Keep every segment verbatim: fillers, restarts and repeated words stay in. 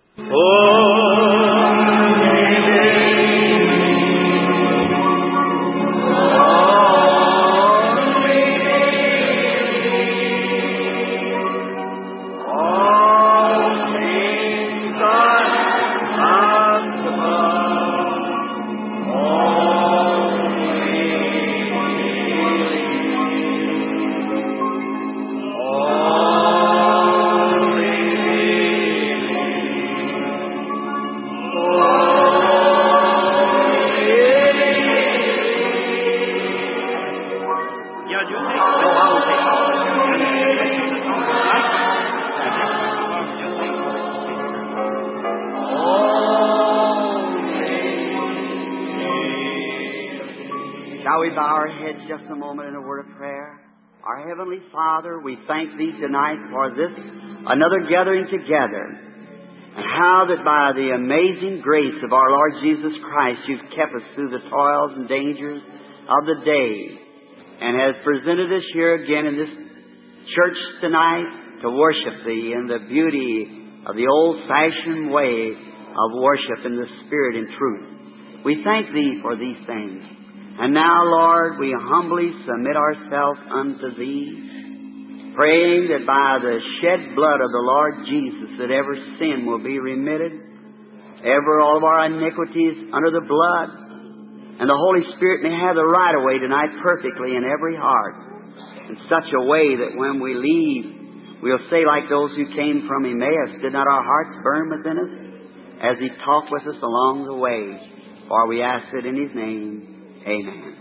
Shall we bow our heads just a moment in a word of prayer? Our Heavenly Father, we thank Thee tonight for this, another gathering together, and how that by the amazing grace of our Lord Jesus Christ, You've kept us through the toils and dangers of the day, and has presented us here again in this church tonight to worship Thee in the beauty of the old-fashioned way of worship in the Spirit and truth. We thank Thee for these things. And now, Lord, we humbly submit ourselves unto Thee, praying that by the shed blood of the Lord Jesus that every sin will be remitted, ever all of our iniquities under the blood, and the Holy Spirit may have the right of way tonight perfectly in every heart, in such a way that when we leave, we'll say like those who came from Emmaus, did not our hearts burn within us as He talked with us along the way? For we ask it in His name. Amen.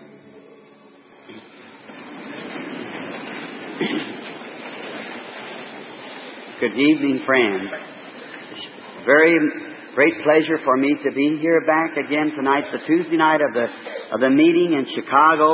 Good evening, friends. Very great pleasure for me to be here back again tonight, the Tuesday night of the of the meeting in Chicago,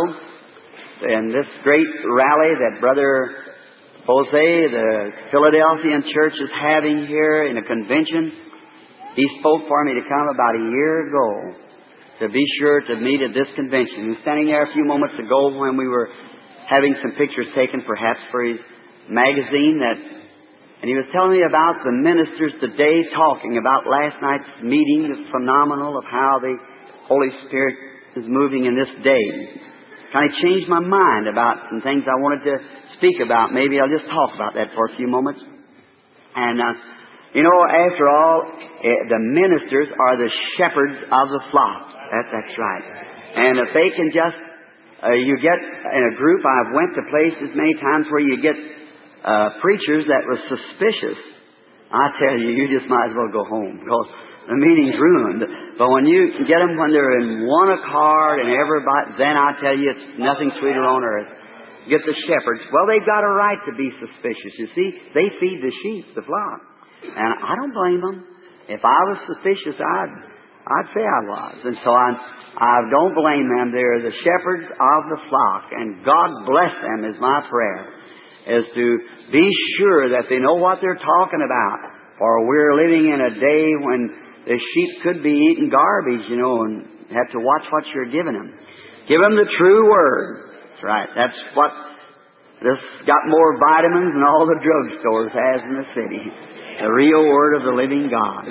and this great rally that Brother Jose, the Philadelphian church, is having here in a convention. He spoke for me to come about a year ago to be sure to meet at this convention. He was standing there a few moments ago when we were having some pictures taken, perhaps for his magazine, that, and he was telling me about the ministers today talking about last night's meeting. It's phenomenal of how the Holy Spirit is moving in this day. Kind of changed my mind about some things I wanted to speak about. Maybe I'll just talk about that for a few moments. And, uh, you know, after all, eh, the ministers are the shepherds of the flock. That, that's right. And if they can just, uh, you get in a group, I've went to places many times where you get uh, preachers that were suspicious. I tell you, you just might as well go home because the meeting's ruined. But when you can get them when they're in one accord and everybody, then I tell you, it's nothing sweeter on earth. Get the shepherds. Well, they've got a right to be suspicious. You see, they feed the sheep, the flock. And I don't blame them. If I was suspicious, I'd... I'd say I was. And so I, I don't blame them. They're the shepherds of the flock. And God bless them is my prayer, is to be sure that they know what they're talking about. For we're living in a day when the sheep could be eating garbage, you know, and have to watch what you're giving them. Give them the true Word. That's right. That's what this got more vitamins than all the drugstores has in the city. The real Word of the living God.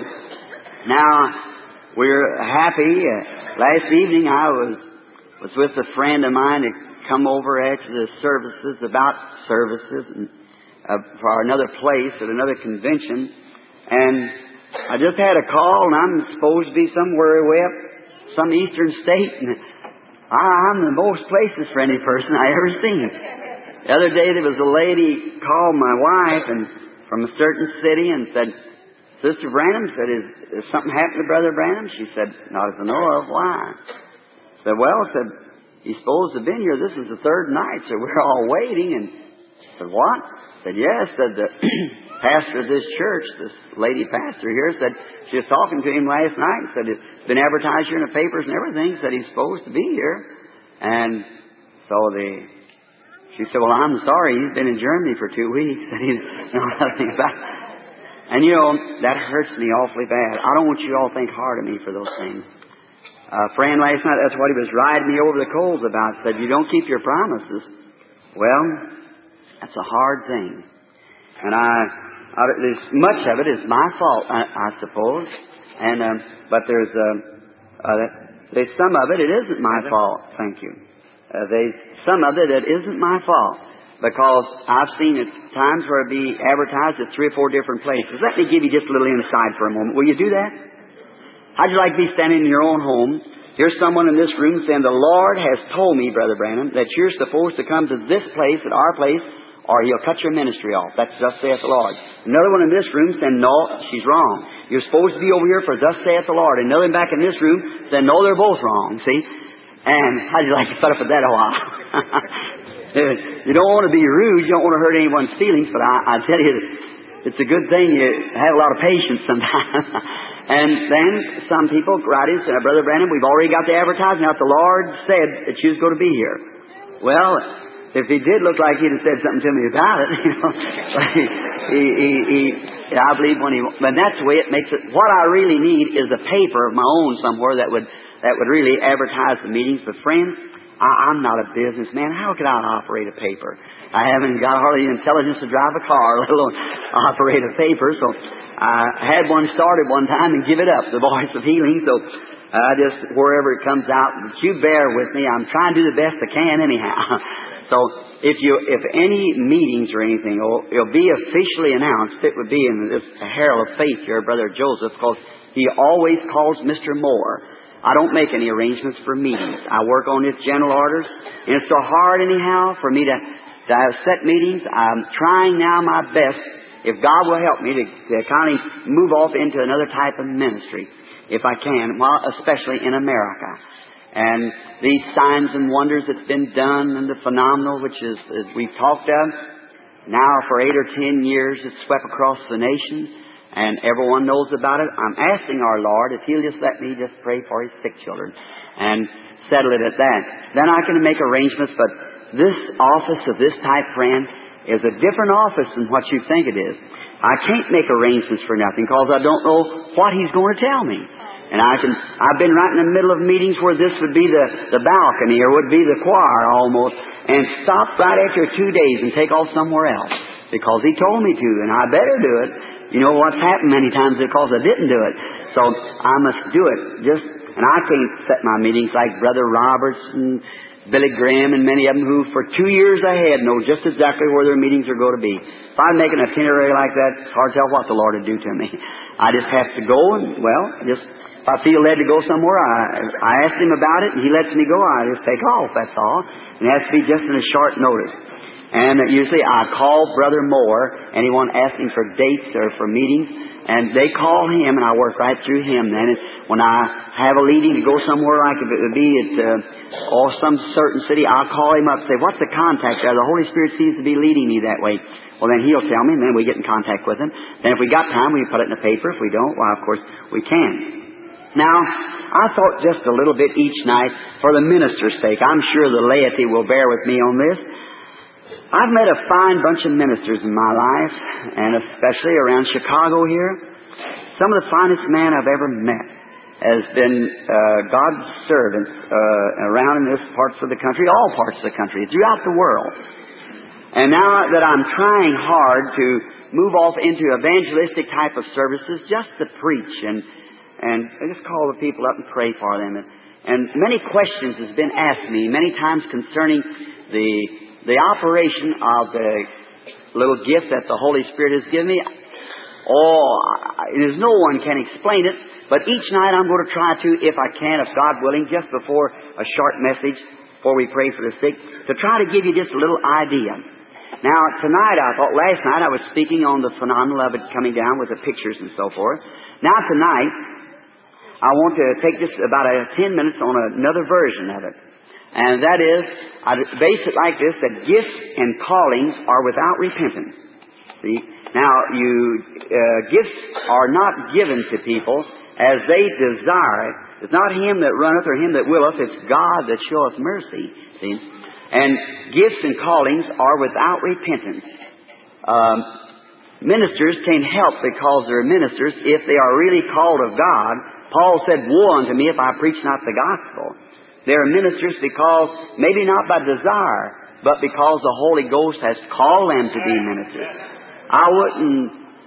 Now, we're happy. Uh, last evening I was was with a friend of mine that come over after the services, about services, and, uh, for another place at another convention. And I just had a call, and I'm supposed to be somewhere way up some eastern state. And I, I'm the most places for any person I ever seen. The other day there was a lady called my wife and from a certain city and said, Sister Branham said, is, is something happened to Brother Branham? She said, not as I know of. Why? I said, well, I said, he's supposed to have been here. This is the third night, so we're all waiting. And I said, what? I said, yes. Said the pastor of this church, this lady pastor here, said she was talking to him last night and said it's been advertised here in the papers and everything, said he's supposed to be here. And so the she said, well, I'm sorry. He's been in Germany for two weeks and he doesn't know nothing about it. And, you know, that hurts me awfully bad. I don't want you all to think hard of me for those things. A friend last night, that's what he was riding me over the coals about. Said, you don't keep your promises. Well, that's a hard thing. And I Uh, there's much of it is my fault, I, I suppose. And um, but there's uh, uh, there's some of it it isn't my fault. Thank you. Uh, there's some of it that isn't my fault because I've seen it times where it be advertised at three or four different places. Let me give you just a little insight for a moment. Will you do that? How'd you like to be standing in your own home? Here's someone in this room saying, "The Lord has told me, Brother Branham, that you're supposed to come to this place, at our place, or He'll cut your ministry off. That's thus saith the Lord." Another one in this room saying, "No, she's wrong. You're supposed to be over here for thus saith the Lord." Another one back in this room saying, "No, they're both wrong." See? And how'd you like to put up with that a while? You don't want to be rude. You don't want to hurt anyone's feelings, but I, I tell you, it's a good thing you have a lot of patience sometimes. And then some people write in and say, "Brother Branham, we've already got the advertising out. The Lord said that you was going to be here." Well, if He did look like He'd have said something to me about it, you know, he, he, he, he, I believe when He, but that's the way it makes it. What I really need is a paper of my own somewhere that would that would really advertise the meetings. But friends, I, I'm not a businessman. How could I operate a paper? I haven't got hardly the intelligence to drive a car, let alone operate a paper. So I had one started one time and give it up, the Voice of Healing. So I just, wherever it comes out, but you bear with me. I'm trying to do the best I can anyhow. So if you, if any meetings or anything, it'll, it'll be officially announced. It would be in this Herald of Faith here, Brother Joseph, because he always calls Mister Moore. I don't make any arrangements for meetings. I work on his general orders, and it's so hard anyhow for me to, to have set meetings. I'm trying now my best, if God will help me, to, to kind of move off into another type of ministry, if I can, well, especially in America. And these signs and wonders that's been done, and the phenomenal, which is, as we've talked of, now for eight or ten years, it's swept across the nation, and everyone knows about it. I'm asking our Lord if He'll just let me just pray for His sick children and settle it at that. Then I can make arrangements, but this office of this type, friend, is a different office than what you think it is. I can't make arrangements for nothing because I don't know what He's going to tell me. And I can, I've been right in the middle of meetings where this would be the, the balcony or would be the choir almost, and stop right after two days and take off somewhere else because He told me to, and I better do it. You know what's happened many times because I didn't do it. So I must do it. Just, and I can't set my meetings like Brother Roberts and Billy Graham and many of them who for two years ahead know just exactly where their meetings are going to be. If I make an itinerary like that, it's hard to tell what the Lord would do to me. I just have to go and, well, just if I feel led to go somewhere, I, I ask Him about it and He lets me go. I just take off, that's all. And it has to be just in a short notice. And usually I call Brother Moore, anyone asking for dates or for meetings, and they call him, and I work right through him then. And when I have a leading to go somewhere, like if it would be at uh, or some certain city, I'll call him up and say, "What's the contact there? The Holy Spirit seems to be leading me that way." Well, then he'll tell me, and then we get in contact with him. Then if we got time, we put it in the paper. If we don't, well, of course, we can. Now, I thought just a little bit each night for the minister's sake. I'm sure the laity will bear with me on this. I've met a fine bunch of ministers in my life, and especially around Chicago here. Some of the finest men I've ever met has been uh, God's servants uh, around in this parts of the country, all parts of the country, throughout the world. And now that I'm trying hard to move off into evangelistic type of services, just to preach and and just call the people up and pray for them. And, and many questions has been asked me many times concerning the the operation of the little gift that the Holy Spirit has given me. Oh, there's no one can explain it, but each night I'm going to try to, if I can, if God willing, just before a short message, before we pray for the sick, to try to give you just a little idea. Now, tonight, I thought, last night I was speaking on the phenomenon of it coming down with the pictures and so forth. Now, tonight, I want to take just about a ten minutes on another version of it. And that is, I base it like this, that gifts and callings are without repentance. See? Now, you, uh, gifts are not given to people as they desire it. It's not him that runneth or him that willeth, it's God that showeth mercy. See? And gifts and callings are without repentance. Um, ministers can't help because they're ministers if they are really called of God. Paul said, "Woe unto me if I preach not the gospel." They are ministers because, maybe not by desire, but because the Holy Ghost has called them to be ministers. I wouldn't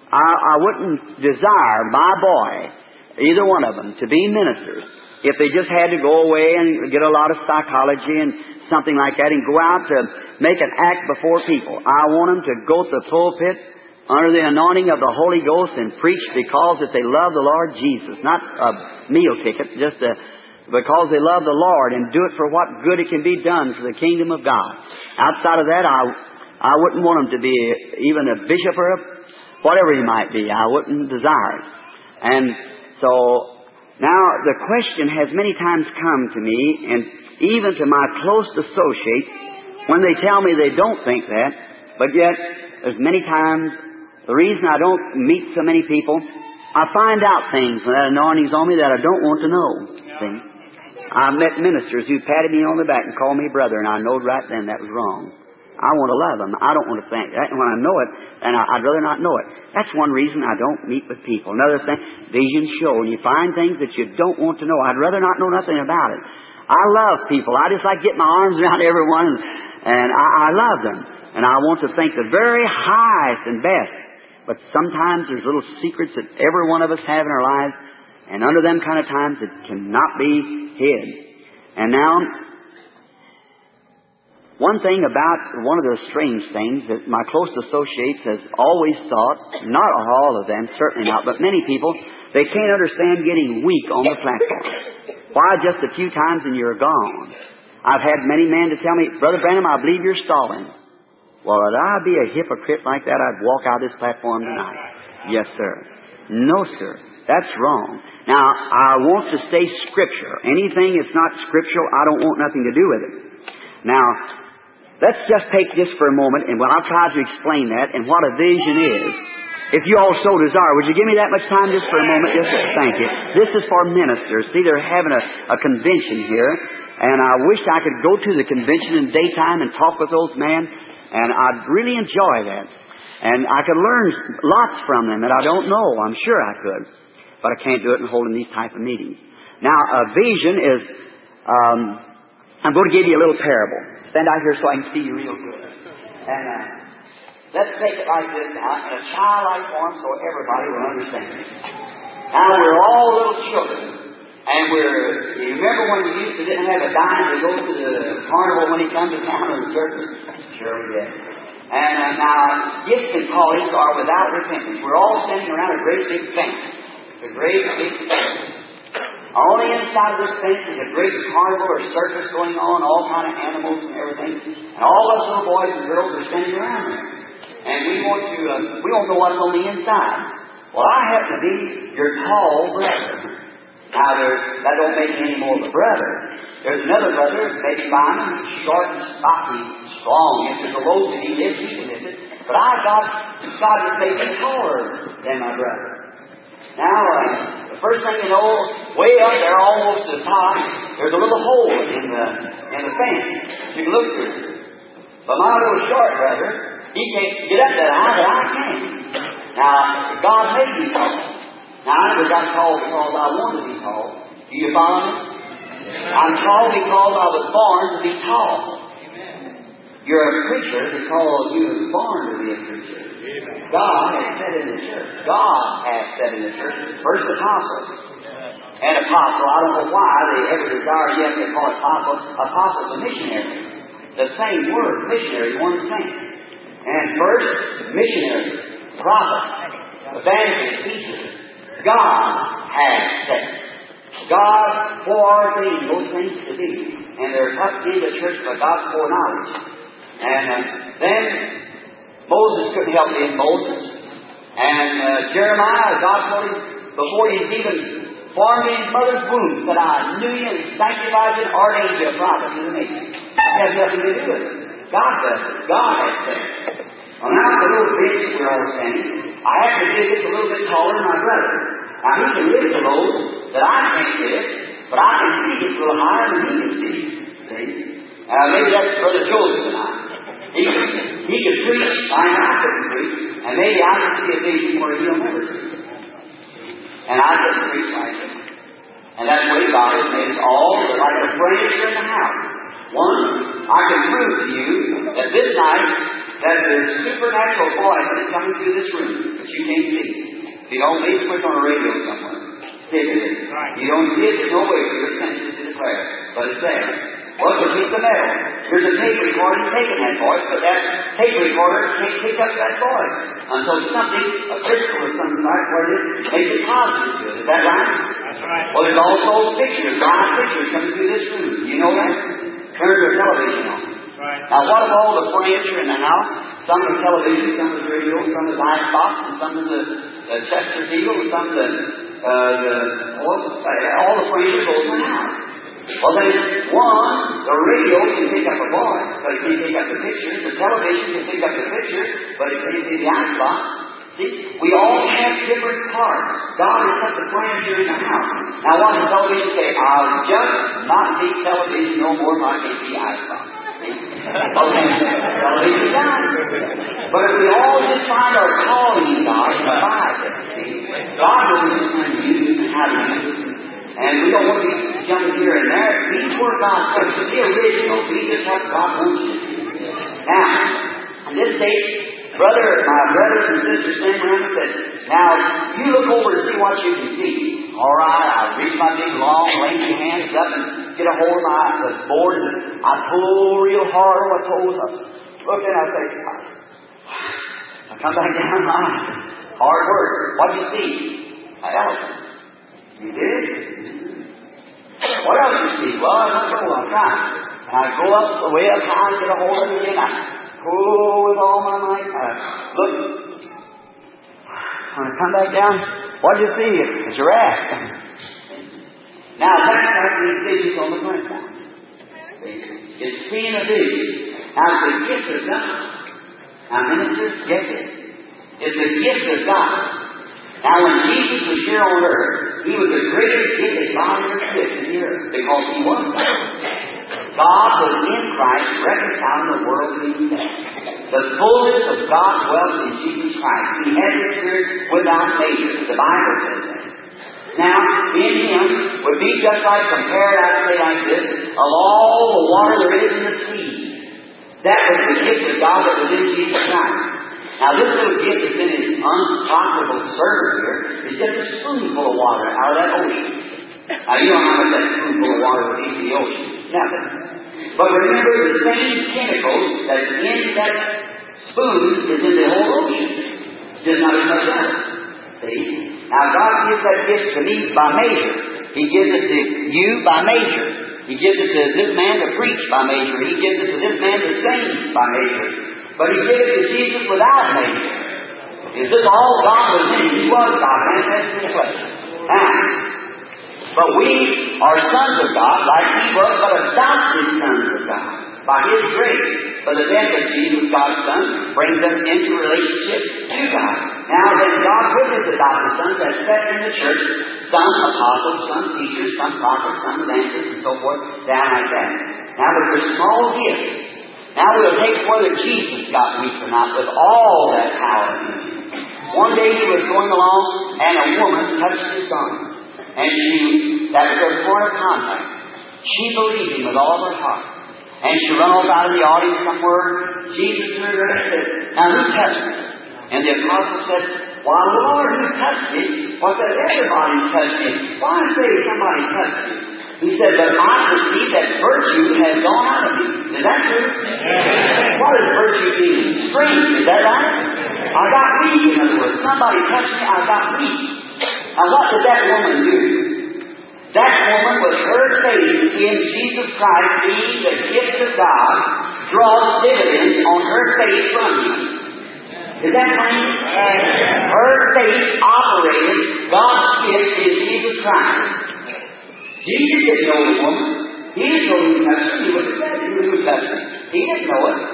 I, I wouldn't desire my boy, either one of them, to be ministers if they just had to go away and get a lot of psychology and something like that and go out to make an act before people. I want them to go to the pulpit under the anointing of the Holy Ghost and preach because that they love the Lord Jesus. Not a meal ticket, just a, because they love the Lord and do it for what good it can be done for the kingdom of God. Outside of that, I, I wouldn't want them to be even a bishop or a, whatever he might be. I wouldn't desire it. And so now the question has many times come to me, and even to my close associates, when they tell me they don't think that, but yet there's many times the reason I don't meet so many people, I find out things when that anointing's on me that I don't want to know. See? I met ministers who patted me on the back and called me brother, and I knowed right then that was wrong. I want to love them. I don't want to think that. And when I know it, and I, I'd rather not know it. That's one reason I don't meet with people. Another thing, visions show. When you find things that you don't want to know, I'd rather not know nothing about it. I love people. I just like getting my arms around everyone, and, and I, I love them. And I want to think the very highest and best. But sometimes there's little secrets that every one of us have in our lives, and under them kind of times it cannot be hid. And now, one thing about one of the strange things that my close associates has always thought, not all of them, certainly not, but many people, they can't understand getting weak on the platform. Why just a few times and you're gone? I've had many men to tell me, Brother Branham, I believe you're stalling. Well, if I'd be a hypocrite like that, I'd walk out this platform tonight. Yes, sir. No, sir. That's wrong. Now, I want to stay Scripture. Anything that's not scriptural, I don't want nothing to do with it. Now, let's just take this for a moment, and I'll try to explain that and what a vision is. If you all so desire, would you give me that much time just for a moment? Just thank you. This is for ministers. See, they're having a, a convention here, and I wish I could go to the convention in daytime and talk with those men, and I'd really enjoy that. And I could learn lots from them that I don't know. I'm sure I could. But I can't do it in holding these type of meetings. Now, a vision is, um, I'm going to give you a little parable. Stand out here so I can see you real good. And uh, let's take it like this now, in a childlike form so everybody will understand. Now, we're all little children. And we're, you remember when you used to didn't have a dime to go to the carnival when he comes to town or the circus? Sure we did. And uh, now, gifts and callings are without repentance. We're all standing around a great big fence. It's a great big fence. On the inside of this fence is a great carnival or circus going on, all kind of animals and everything. And all us little boys and girls are standing around there. And we want to, uh, we don't know what's on the inside. Well, I happen to be your tall brother. Now, there's, that don't make me any more of a brother. There's another brother, maybe mine, he's short and stocky, strong. If there's a road that he lives, he can live it. But I got decided to make him taller than my brother. Now, uh, the first thing you know, way up there, almost to the top, there's a little hole in the in the fence. You can look through. But my little short brother, he can't get up that high, but I can. Now, God made me tall. Now, I never got tall because I wanted to be tall. Do you follow me? I'm tall because I was born to be tall. You're a preacher because you were born to be a preacher. God has said in the church. God has said in the church. First apostles. And apostle, I don't know why they ever desire yet to call it apostle. Apostles and missionaries. The same word, missionary, one and the same. And first, missionary, prophet, evangelist, teacher. God has said. God foreordained those things to be. And they're tucked in the church by God's foreknowledge. And uh, then Moses couldn't help being Moses. And uh, Jeremiah, God told him before he was even formed in his mother's womb, that I knew you and sanctified you and ordained you a prophet to the nation. That has nothing to do with it. God does it. God has said it. Well, now the little bridge that we're all standing, I happen to be just a little bit taller than my brother. Now he can lift the load that I can't lift, but I can see just a little higher than he can see. See? Uh, maybe that's Brother Joseph and I. He could, he could preach, I know I couldn't preach, and maybe I could see a vision where he'll never see. And I couldn't preach like him. And that's the way God has made us all like a furniture in the house. One, I can prove to you that this night that there's supernatural voice that's coming through this room. But you you can't see. You don't leave switch on a radio somewhere. Stick with it. You don't see it, there's no way for your senses to declare. But it's there. Well, it's a piece of metal. There's a tape recorder taking that voice, but that tape recorder can't pick up that voice until something, a crystal or something like where it makes it positive to it. Is that right? That's right. Well, there's also pictures, live pictures coming through this room. You know that? Turn your television on. Right. Now, what of all the furniture in the house? Some of the television, some of the radio, some of the light box, and some of the uh, Chesterfield, and some of the, uh, the all, uh, all the furniture goes in the house. Well, then, one, the radio can pick up a voice, but it can't pick up the pictures. The television can pick up the pictures, but it can't see the icebox. See, we all have different parts. God has put the furniture in the house. Now, what does television say? I'll just not see television no more if I can see icebox. Okay, television down. But if we all just find our calling in God and abide it, see, God knows His plan to use and how to use it. And we don't want to be jumping here and there. Be where God says. Be original. Be just what God wants you to do. Now, on this day, brother, my brothers and sisters sitting around and said, now, you look over to see what you can see. All right, I reach my big, long, lengthy hands up and get a hold of my the board, and I pull real hard on my toes. I look and I say, I come back down. Hard work. What do you see? An elephant. You did? What else you see? Well, I don't know. I'm trying. And I go up the way up high and get a hold of it again. I pull with all my might. I look. When I come back down, what do you see? A giraffe. Now, that's like these visions on the ground. It's seeing a vision. Now, it's the gift of God. Now, ministers, get it. It's the gift of God. Now, when Jesus was here on earth, He was the greatest gift that God ever did in the earth, because He was God. God was in Christ, reconciling the world to Himself. The fullness of God dwelt in Jesus Christ. He had the Spirit without measure. The Bible says that. Now, in Him would be just like, compared, I say like this, of all the water there is in the sea. That was the gift of God that was in Jesus Christ. Now, this little gift that's in His unprofitable servant here is just a spoonful of water out of that ocean. Now, you know how much that spoonful of water would be in the ocean. Nothing. But remember, the same chemical that's in that spoon is in the whole ocean. Just not as much of it. See? Now, God gives that gift to me by measure. He gives it to you by measure. He gives it to this man to preach by measure. He gives it to this man to sing by measure. But He gave it to Jesus without measure. Is this all God was in? He was God, manifested in the flesh. Now, but we are sons of God, like He was, but adopted sons of God. By His grace, by the death of Jesus, God's Son, brings us into relationship to God. Now then, God with His adopted sons has set in the church some apostles, some teachers, some prophets, some evangelists, and so forth, down like that. Now, but there's small gifts. Now we'll take whether Jesus got weak or not with all that power in Him. One day He was going along, and a woman touched His garment. And she, that was her point of contact. She believed Him with all her heart. And she ran off out of the audience somewhere. Jesus turned her and said, now who touched me? And the apostle said, why, Lord, who touched me? Well, said, everybody touched me. Why say somebody touched me? He said, but I perceive that virtue has gone out of me. Is that true? Yeah. What does virtue mean? Strength. Is that right? I got weak, in other words. Somebody touched me, I got weak. Now, what did that woman do? That woman, with her faith in Jesus Christ being the gift of God, draws dividends on her faith from Him. Is that plain? Her faith operated God's gift in Jesus Christ. Jesus didn't know the woman. He didn't know who touched her. He would have said who touched her. He didn't know it.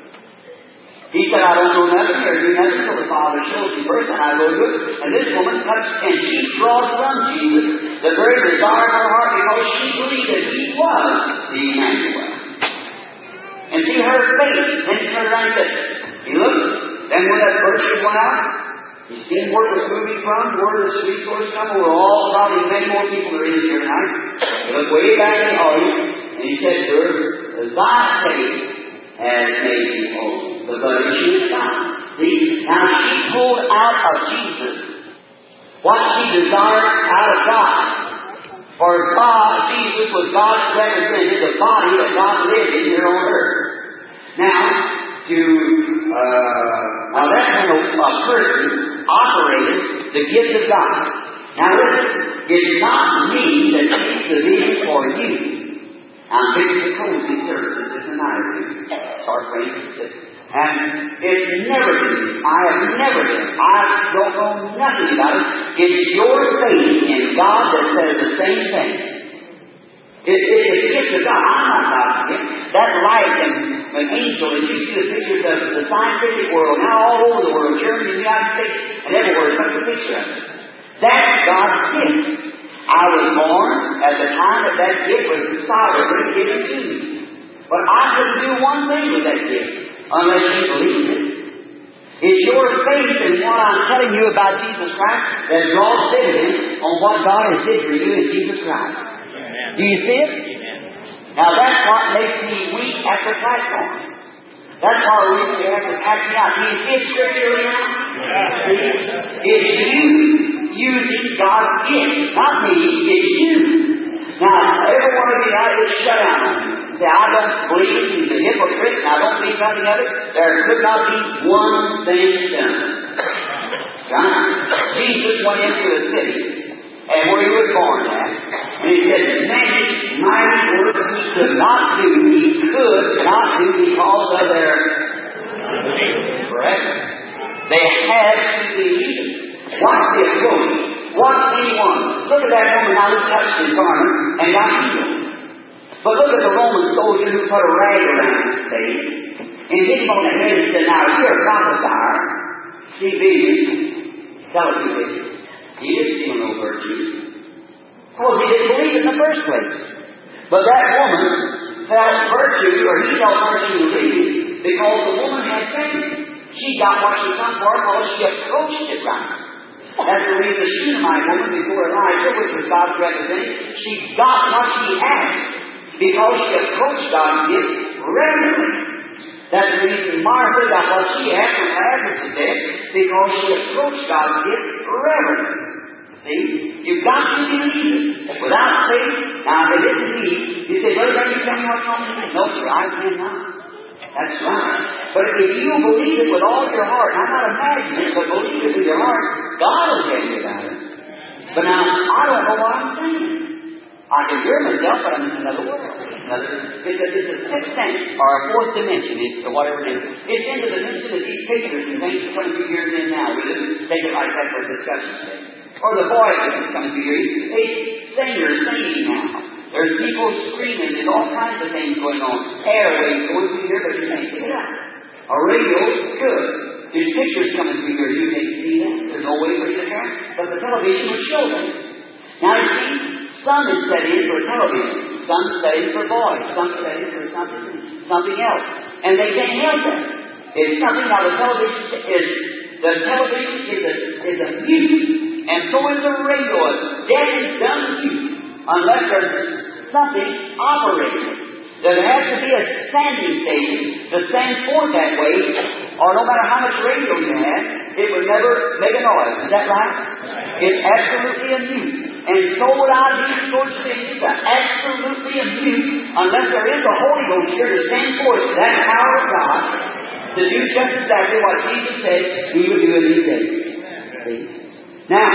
He said, I don't know nothing or do nothing until the Father shows me first, and I go do it. And this woman touched, and she draws from Jesus the very desire of her heart, because she believed that He was the Emmanuel. And see, her faith, then he turned around and said, he looked, then when that virtue went out, he seen where it was moving from, where the sweet source come, where all, probably many more people are in here tonight. He looked way back in the audience, and he said to her, thy faith has made you whole. The blood issue is gone. See? Now she pulled out of Jesus what she desired out of God. For God, Jesus was God's representative, the body that God lived in here on earth. Now, to, uh, now that's when a, a person operated the gift of God. Now listen, it's not me that makes the vision for you. I'm fixing to close these services in a night or two. Start praying for this. And it's never been, I have never been, I don't know nothing about it. It's your faith in God that says the same thing. It, it's a gift of God. I'm not God's gift. That light and an angel, as you see the pictures of the scientific world, now all over the world, Germany, the United States, and everywhere, such a picture of it. That's God's gift. I was born at the time that that gift was sovereignly given to me. But I couldn't do one thing with that gift unless you believe it. It's your faith in what I'm telling you about Jesus Christ that draws dividends on what God has did for you in Jesus Christ. Amen. Do you see it? Amen. Now that's what makes me weak at the platform. That's why we have to pack me out. Do you see it scripturally now? Yeah. It's you using God's gift, not me, it's you. Now, every one of you out of this shut down on me. Say, I don't believe he's a hypocrite, and I don't believe nothing of it. There could not be one thing done. Right? Jesus went into a city, and where he was born at, and he said, many mighty works he could not do, he could not do because of their unbelief. Correct? They had to believe it. Watch this woman. Watch anyone. Look at that woman now who touched his garment and got healed. But look at the Roman soldier who put a rag around his face and hit him on the head and said, now you're a prophesier. See visions. Tell us your visions. He didn't feel no virtue. Because he didn't believe in the first place. But that woman felt virtue, or he felt virtue in believing, because the woman had faith. She got what she come for because she approached it right. That's the reason the Shunammite woman before Elijah, which was God's representative, she got what she asked because she approached God's gift reverently. That's the reason Martha got what she asked when Lazarus was dead, because she approached God's gift reverently. See? You've got to believe it. Without faith, now if it isn't me, you say, Brother, can you tell me what's wrong with me? No, sir, I cannot. That's right. But if you believe it with all your heart, I'm not imagining it, but believe it with your heart, God will tell you about it. But now, I don't know what I'm saying. I can hear myself, but I'm in another world. Another, it's, a, it's a sixth sense, or a fourth dimension, it's whatever it is. It's in the dimension of these pictures and things that's coming through years in now. We just take it like that for discussion today. Or the voice that's coming through here. It's singers singing now. There's people screaming. There's all kinds of things going on. Airwaves going through here, but you can't pick it up. A radio is good. There's pictures coming through here. You can't see them. There's no way for you to turn. But the television will show them. Now you see, some is set in for television. Some is set in for voice. Some is set in for something, something else. And they can't help that. It's something. Now the television is the television is a is a mute, and so is the radio. Deaf is dumb mute. Unless there's something operating. There has to be a standing station to stand forth that way, or no matter how much radio you have, it would never make a noise. Is that right? It's absolutely a mute. And so would I be towards things that absolutely a mute unless there is a Holy Ghost here to stand forth that power of God to do just exactly what Jesus said He would do in these days. See? Now,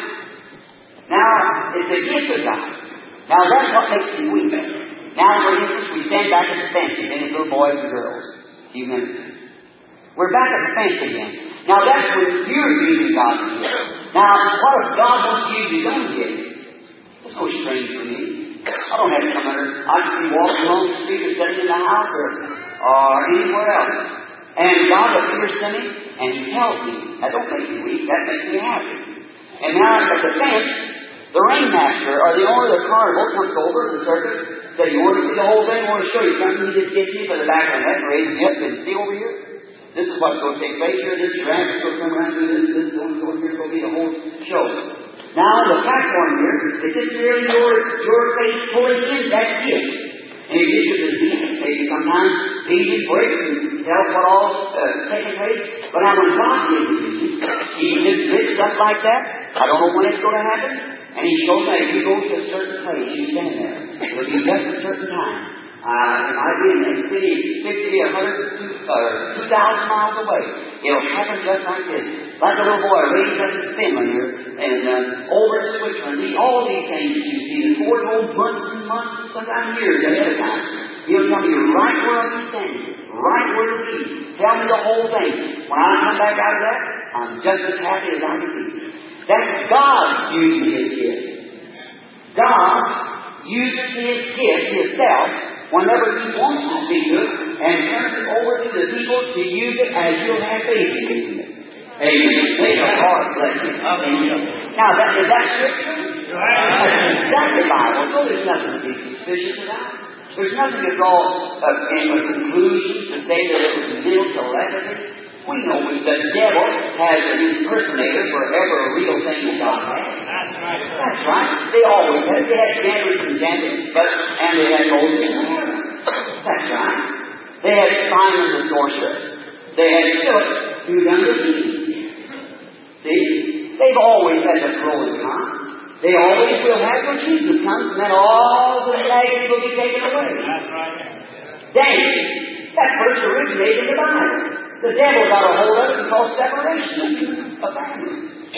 now it's the gift of God. Now that's what makes me weak. Now, for instance, we stand back at the fence again, little boys and girls. A few minutes. We're back at the fence again. Now that's when you're using God's gift. Now, what if God wants to use His own gift? It's no strange for me. I don't have to come under. I can be walking along the street or sitting in the house or, or anywhere else. And God appears to me and He tells me. That don't make me weak. That makes me happy. And now at the fence, the ringmaster or the owner of the carnival comes over to the circus, said, you want to see the whole thing? I want to show you something. He just gets you for the back of the head and raises me up and see over here. This is what's going to take place here. This giraffe is going to come around here. This, this is going to go here. It's going to be the whole show. Now on the platform here, it's just really your, your face pulling in that gift. And it gives you the seat. Maybe sometimes pages break and tells what all's uh, taking place. But now when God gives a vision, He gives rich stuff like that. I don't know when it's going to happen. And He shows that if you go to a certain place, you stand there. It'll be just a certain time. Uh, it might be in a city fifty, a hundred, uh, two thousand miles away. It'll happen just like this. Like a little boy raised up in Finland here, and uh, over in Switzerland. He, all these things you see, the four old months and months, sometimes years ahead of time. He'll tell you right where I'll be standing, right where to be. Tell me the whole thing. When I come back out of that, I'm just as happy as I can be. That's God using His gift. God uses His gift, Himself, whenever He wants to speak to it, and turns it over to the people to use it as you'll have faith in using it. Amen. Make a heart blessing. Amen. Now, that, is that Scripture? That's exactly Bible. So there's nothing to be suspicious about. There's nothing to draw uh, in a conclusion to say that it was mental telepathy. We know that the devil has an impersonator for every real thing that God has. That's right. That's right. They always had. They had Janus and Janus, but and they had Moses and Aaron. That's right. They had Simon the sorcerer. They had Philip who done the healing. See? They've always had the pro and con. They always will have when Jesus comes, and then all the baggage will be taken away. That's right. Dang! That first originated in the Bible. The devil got a hold of it and caused separation of family.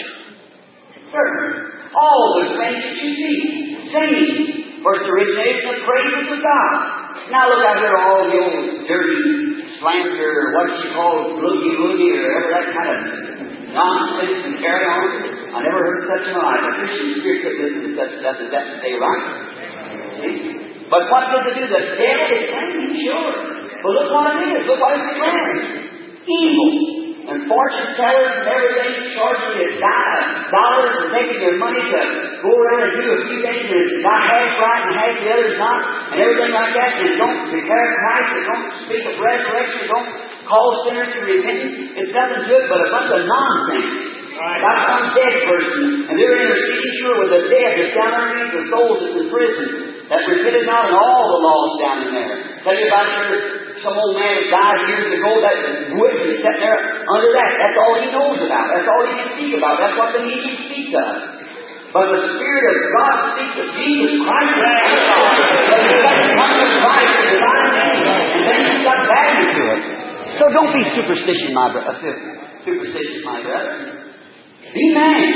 Certainly. All the things that you see. Singing. First originated in the praises of God. Now look out here, all the old dirty slander, what you call boogie-woogie, or whatever that kind of nonsense and carry on. I never heard such in my life. A Christian spirit could listen to such stuff as that and stay right. See? But what does it do? The devil is claiming, sure. But look what it is. Look what it's declaring. Evil. And fortune tellers and everything charging you dollars and taking your money to go around and do a few things and it's not half right and half the other's not, and everything like that, and don't declare Christ, and don't speak of resurrection, and don't call sinners to repentance. It's nothing good but a bunch of nonsense. Right. About some dead person, and they're interceding sure with the dead that's down underneath the souls that's in prison, that repented not, and all the laws down in there. Tell you about your, some old man that died years ago, that witch is sitting there under that. That's all he knows about. That's all he can speak about. That's what the meeting speaks of. But the Spirit of God speaks of Jesus Christ and God. But he doesn't come to Christ in divine name, and then he's got value to it. So don't be superstitious, my brother. Superstitious, my brother. Be man.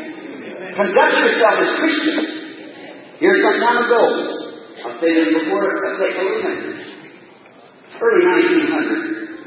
Conduct yourself as Christians. Here's some time ago. I've said this before. I'll take a little minute. Early nineteen hundred,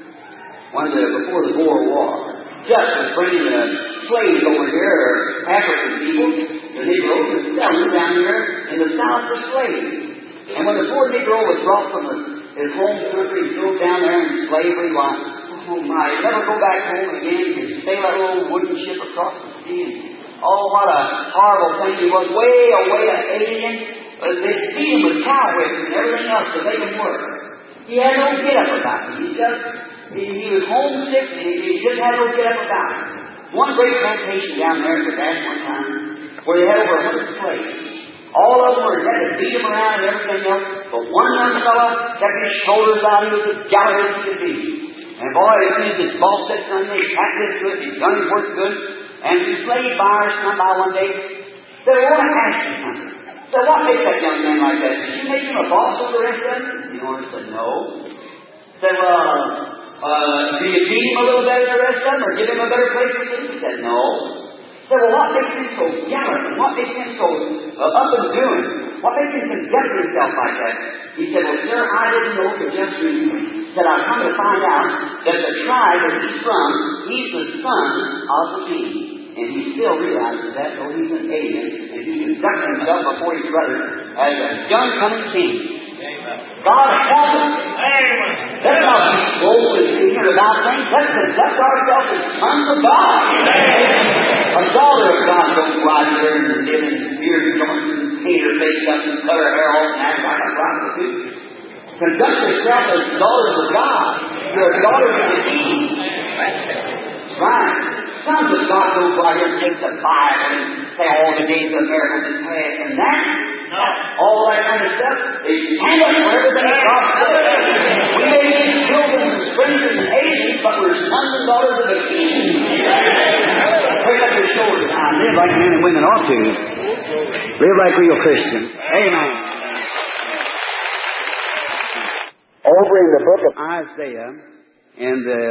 one of the, before the Boer War, Dutch was bringing the slaves over here, or African people, the Negroes, and selling them down here in the South for slaves. And when the poor Negro was brought from the, his home country and thrown down there in slavery, why, oh my, he'd never go back home again. He'd sail that little wooden ship across the sea. And, oh, what a horrible thing he was. Way away an alien. Uh, they beat him with cow whips and everything else to make him work. He had no get up about it. He just, he, he was homesick and he, he just had no get up about it. One great plantation down there at the back one time, where they had over a hundred slaves. All of them were had to beat him around and everything else, but one young fellow kept his shoulders out. He was as gallant as he could be. And boy, as soon as his boss said something, he packed his good, his done his work good. And the slave buyers come by one day, said, I want to ask you something. So what makes that young man like that? Did you make him a boss over the rest of them? The owner said, no. Said, well, uh, do you feed him a little better than the rest of them, or give him a better place to live? He said, no. Said, well, what makes him so gallant? And what makes him so uh, up and doing? What makes him conduct himself like that? He said, well, sir, I didn't know for just recently. Said, I've come to find out that the tribe that he's from, he's the son of the king. And he still realizes that, though he's an alien, and he conducts himself before his brother as a young coming king. God help us. Let's not be slow and ignorant about things. Let's conduct ourselves as sons of God. A daughter of God don't go out there and live in beard joints and paint her face up and cut her hair off and act like a prostitute. Conduct yourself as daughters of God. You're a daughter of the King. Right. Sons of God don't go out here and take the Bible and say all the days of miracles and past and that. All that kind of stuff. They stand up for everything that God says. We may be children and strangers and aliens, but we're sons and daughters of the King. Put up your shoulders now and live like men and women ought to. Live like real Christians. Amen. Over in the book of Isaiah, in the,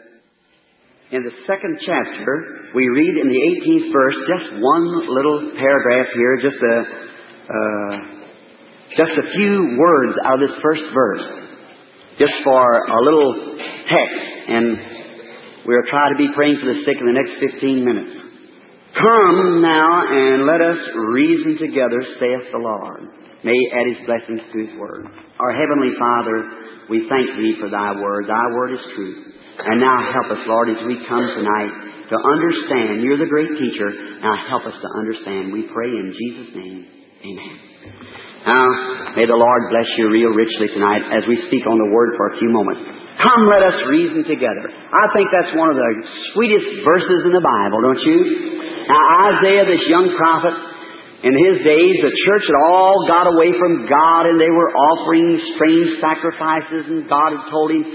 in the second chapter, we read in the eighteenth verse, just one little paragraph here, just a, uh, just a few words out of this first verse, just for a little text, and we'll try to be praying for the sick in the next fifteen minutes. Come now and let us reason together, saith the Lord. May He add His blessings to His word. Our Heavenly Father, we thank Thee for Thy word. Thy word is truth. And now help us, Lord, as we come tonight to understand. You're the great teacher. Now help us to understand. We pray in Jesus' name. Amen. Now, may the Lord bless you real richly tonight as we speak on the word for a few moments. Come, let us reason together. I think that's one of the sweetest verses in the Bible, don't you? Now, Isaiah, this young prophet, in his days, the church had all got away from God, and they were offering strange sacrifices, and God had told him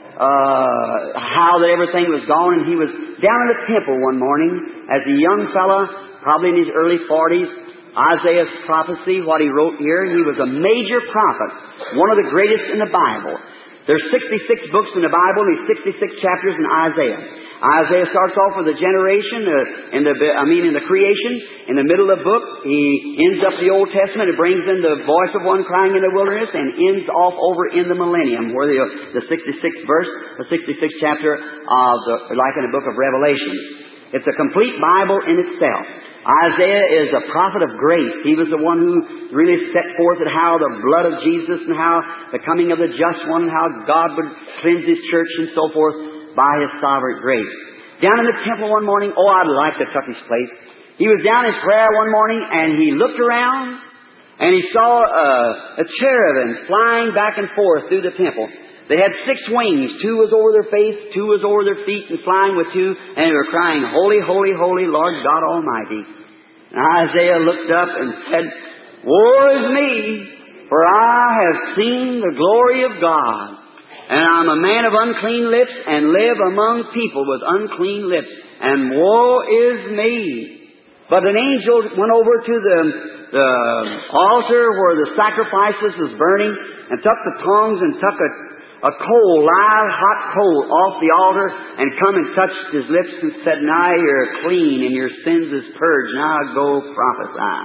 uh, how that everything was gone, and he was down in the temple one morning as a young fella, probably in his early forties. Isaiah's prophecy, what he wrote here, he was a major prophet, one of the greatest in the Bible. There's sixty-six books in the Bible, and there's sixty-six chapters in Isaiah. Isaiah starts off with a generation, uh, in the, I mean, in the creation. In the middle of the book, he ends up the Old Testament and brings in the voice of one crying in the wilderness, and ends off over in the millennium, where the, the sixty-sixth verse, the sixty-sixth chapter of the, like in the book of Revelation. It's a complete Bible in itself. Isaiah is a prophet of grace. He was the one who really set forth at how the blood of Jesus and how the coming of the just one and how God would cleanse His church and so forth by His sovereign grace. Down in the temple one morning, oh, I'd like to touch His place. He was down in prayer one morning and he looked around and he saw uh, a cherubim flying back and forth through the temple. They had six wings. Two was over their face, two was over their feet, and flying with two, and they were crying, Holy, holy, holy, Lord God Almighty. And Isaiah looked up and said, Woe is me, for I have seen the glory of God, and I'm a man of unclean lips, and live among people with unclean lips, and woe is me. But an angel went over to the, the altar where the sacrifices was burning, and took the tongs and took a A coal, live, hot coal off the altar, and come and touched his lips and said, Now you're clean and your sins is purged. Now go prophesy.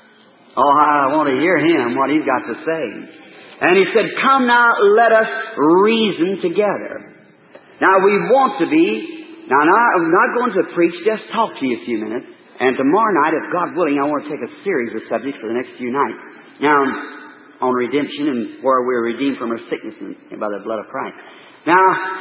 Oh, I want to hear him, what he's got to say. And he said, Come now, let us reason together. Now we want to be, now I'm not going to preach, just talk to you a few minutes. And tomorrow night, if God willing, I want to take a series of subjects for the next few nights. Now, on redemption and where we're redeemed from our sickness and by the blood of Christ. Now,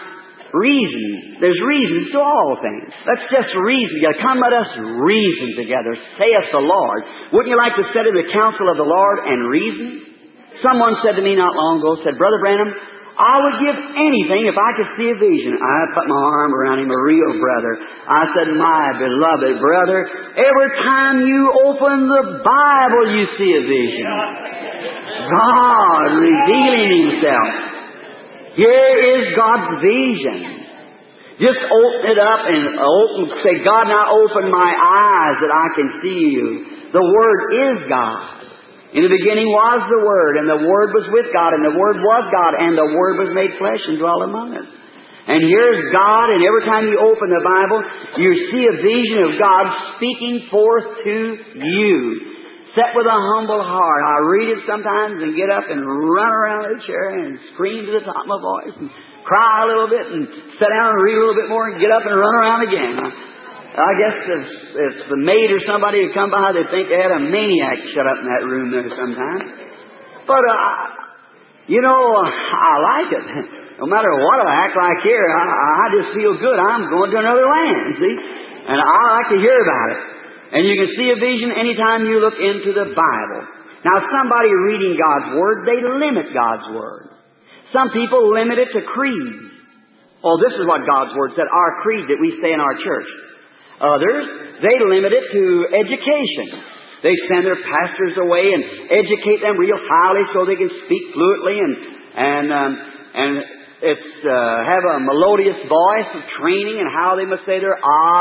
reason. There's reasons to all things. Let's just reason together. Come, let us reason together, saith the Lord. Wouldn't you like to sit in the counsel of the Lord and reason? Someone said to me not long ago, said, Brother Branham, I would give anything if I could see a vision. I put my arm around him, a real brother. I said, My beloved brother, every time you open the Bible, you see a vision. God revealing Himself. Here is God's vision. Just open it up and open, say, God, now open my eyes that I can see you. The Word is God. In the beginning was the Word, and the Word was with God, and the Word was God, and the Word was made flesh and dwelt among us. And here's God, and every time you open the Bible, you see a vision of God speaking forth to you. Set with a humble heart. I read it sometimes and get up and run around the chair and scream to the top of my voice and cry a little bit and sit down and read a little bit more and get up and run around again. I guess if, if the maid or somebody had come by, they'd think they had a maniac shut up in that room there sometime. But, uh, you know, I like it. No matter what I act like here, I, I just feel good. I'm going to another land, see? And I like to hear about it. And you can see a vision anytime you look into the Bible. Now, somebody reading God's Word, they limit God's Word. Some people limit it to creeds. Oh, this is what God's Word said, our creed that we say in our church. Others, they limit it to education. They send their pastors away and educate them real highly so they can speak fluently and and um, and it's uh, have a melodious voice of training and how they must say their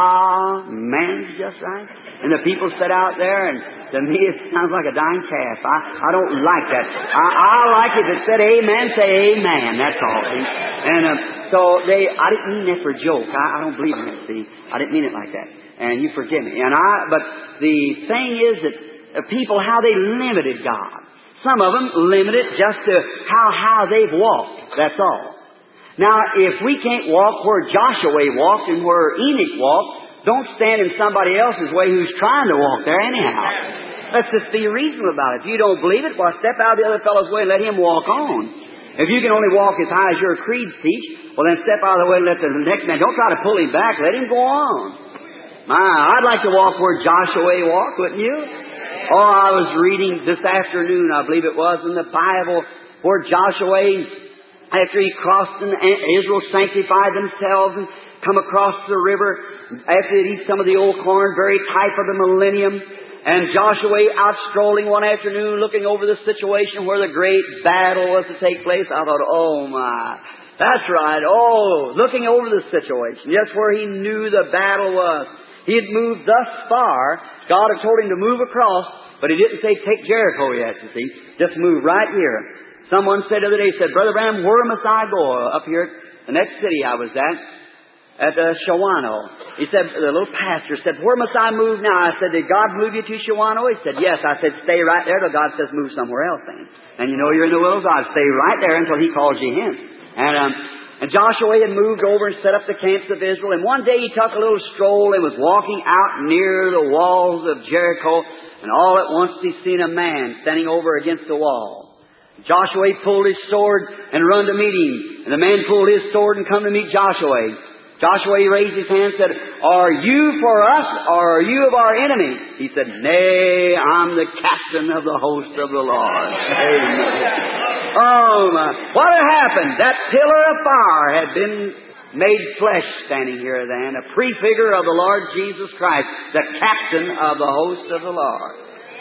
amen just right. And the people sit out there, and to me it sounds like a dying calf. I, I don't like that. I, I like if it said amen, say amen. That's all. See? And uh, so they, I didn't mean that for a joke. I, I don't believe in that. See, I didn't mean it like that. And you forgive me. And I, but the thing is that uh, people, how they limited God. Some of them limited just to how how they've walked. That's all. Now, if we can't walk where Joshua walked and where Enoch walked, don't stand in somebody else's way who's trying to walk there anyhow. Let's just be reasonable about it. If you don't believe it, well, step out of the other fellow's way and let him walk on. If you can only walk as high as your creeds teach, well, then step out of the way and let the next man. Don't try to pull him back. Let him go on. My, I'd like to walk where Joshua walked, wouldn't you? Oh, I was reading this afternoon, I believe it was, in the Bible, where Joshua, after he crossed and Israel sanctified themselves and come across the river, after they'd eat some of the old corn, very type of the millennium, and Joshua out strolling one afternoon looking over the situation where the great battle was to take place. I thought, oh my, that's right, oh, looking over the situation, just where he knew the battle was. He had moved thus far. God had told him to move across, but he didn't say take Jericho yet, you see. Just move right here. Someone said the other day, said, Brother Branham, where must I go? Up here at the next city I was at, at uh, Shawano. He said, the little pastor said, where must I move now? I said, did God move you to Shawano? He said, yes. I said, stay right there till God says move somewhere else then. And you know you're in the will of God. Stay right there until He calls you in. And, um, and Joshua had moved over and set up the camps of Israel. And one day he took a little stroll and was walking out near the walls of Jericho. And all at once he seen a man standing over against the wall. Joshua pulled his sword and run to meet him. And the man pulled his sword and come to meet Joshua. Joshua raised his hand and said, are you for us or are you of our enemy? He said, nay, I'm the captain of the host of the Lord. Amen. Oh my. What had happened? That pillar of fire had been made flesh standing here then. A prefigure of the Lord Jesus Christ, the captain of the host of the Lord.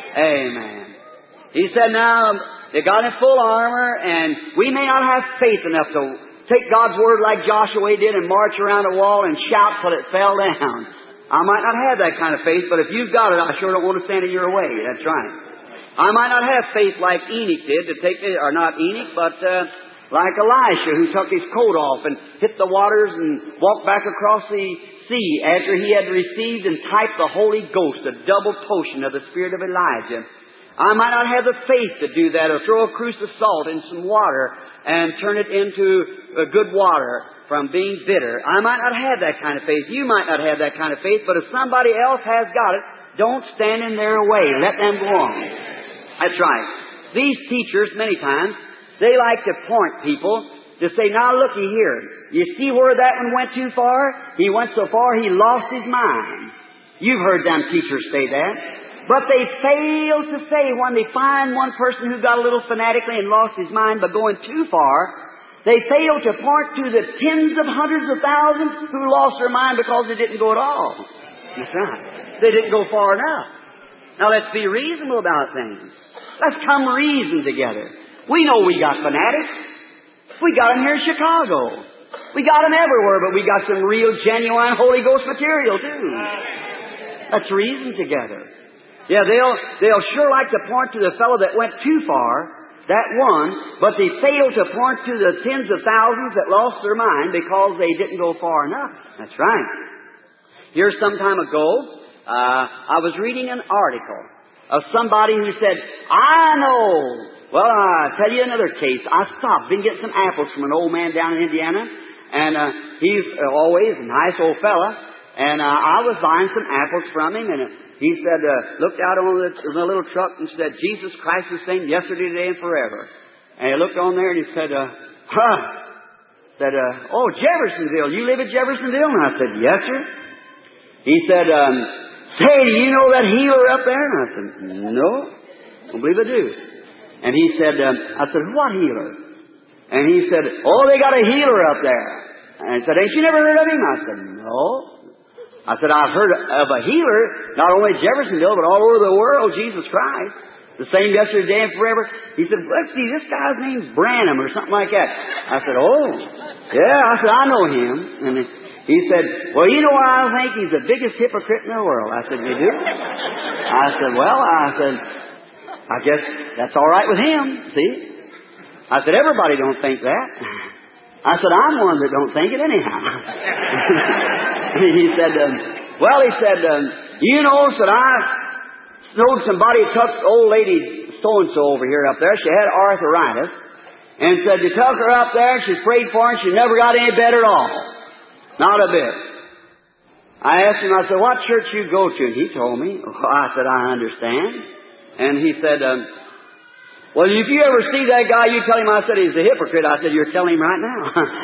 Amen. He said, now, they got in full armor, and we may not have faith enough to take God's Word like Joshua did and march around a wall and shout till it fell down. I might not have that kind of faith, but if you've got it, I sure don't want to stand in your way. That's right. I might not have faith like Enoch did to take it, or not Enoch, but uh, like Elisha, who took his coat off and hit the waters and walked back across the sea after he had received and typed the Holy Ghost, a double potion of the Spirit of Elijah. I might not have the faith to do that, or throw a cruse of salt in some water and turn it into a good water from being bitter. I might not have that kind of faith. You might not have that kind of faith, but if somebody else has got it, don't stand in their way. Let them go on. That's right. These teachers, many times, they like to point people to say, now looky here. You see where that one went too far? He went so far he lost his mind. You've heard them teachers say that. But they fail to say when they find one person who got a little fanatically and lost his mind by going too far, they fail to point to the tens of hundreds of thousands who lost their mind because they didn't go at all. That's right. They didn't go far enough. Now let's be reasonable about things. Let's come reason together. We know we got fanatics. We got them here in Chicago. We got them everywhere, but we got some real, genuine Holy Ghost material too. Let's reason together. Yeah, they'll, they'll sure like to point to the fellow that went too far, that one, but they fail to point to the tens of thousands that lost their mind because they didn't go far enough. That's right. Here some time ago, uh, I was reading an article of somebody who said, I know. Well, I'll tell you another case. I stopped, been getting some apples from an old man down in Indiana, and uh, he's always a nice old fella, and uh, I was buying some apples from him, and uh, he said, uh, looked out on the, on the little truck and said, Jesus Christ the same yesterday, today, and forever. And he looked on there and he said, uh, huh, said, uh, oh, Jeffersonville, you live at Jeffersonville? And I said, yes, sir. He said, um, say, do you know that healer up there? And I said, no, don't believe I do. And he said, um, I said, what healer? And he said, oh, they got a healer up there. And I said, ain't you never heard of him? I said, no. I said, I've heard of a healer, not only at Jeffersonville, but all over the world, Jesus Christ. The same yesterday and forever. He said, let's see, this guy's name's Branham or something like that. I said, oh, yeah. I said, I know him. And he said, well, you know what I think? He's the biggest hypocrite in the world. I said, you do? I said, well, I said, I guess that's all right with him, see? I said, everybody don't think that. I said, I'm one that don't think it anyhow. He said, um, well, he said, um, you know, said I knowed somebody took old lady so-and-so over here up there. She had arthritis. And said, you took her up there and she prayed for her and she never got any better at all. Not a bit. I asked him, I said, what church you go to? And he told me. I said, I understand. And he said, um, well, if you ever see that guy, you tell him I said he's a hypocrite. I said, you're telling him right now.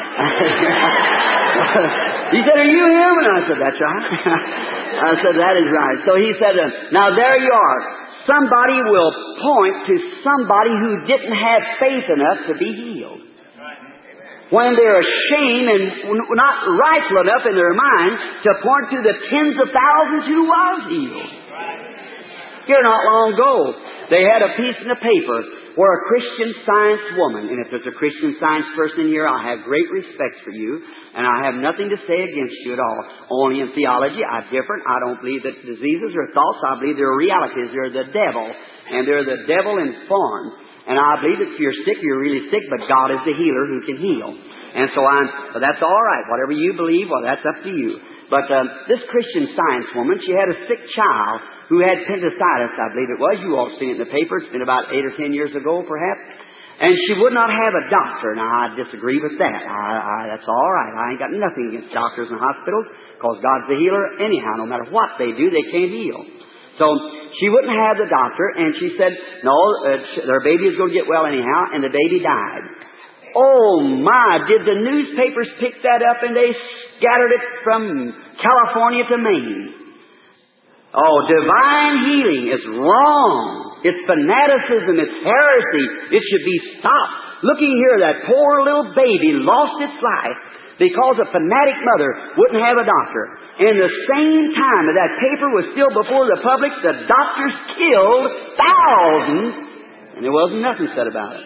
He said, are you him? And I said, that's right. I said, that is right. So he said, uh, now there you are. Somebody will point to somebody who didn't have faith enough to be healed. When they're ashamed and not rightful enough in their mind to point to the tens of thousands who was healed. Here not long ago, they had a piece in the paper where a Christian Science woman, and if there's a Christian Science person in here, I have great respect for you, and I have nothing to say against you at all. Only in theology, I'm different. I don't believe that diseases are thoughts. I believe they're realities. They're the devil, and they're the devil in form. And I believe that if you're sick, you're really sick, but God is the healer who can heal. And so I'm, but that's all right. Whatever you believe, well, that's up to you. But um, this Christian Science woman, she had a sick child who had appendicitis, I believe it was. You all seen it in the paper. It's been about eight or ten years ago, perhaps. And she would not have a doctor. Now, I disagree with that. I, I, that's all right. I ain't got nothing against doctors and hospitals, because God's the healer anyhow. No matter what they do, they can't heal. So she wouldn't have the doctor, and she said, no, uh, their baby is going to get well anyhow, and the baby died. Oh, my, did the newspapers pick that up, and they scattered it from California to Maine. Oh, divine healing is wrong. It's fanaticism. It's heresy. It should be stopped. Looking here, that poor little baby lost its life because a fanatic mother wouldn't have a doctor. And the same time that that paper was still before the public, the doctors killed thousands, and there wasn't nothing said about it.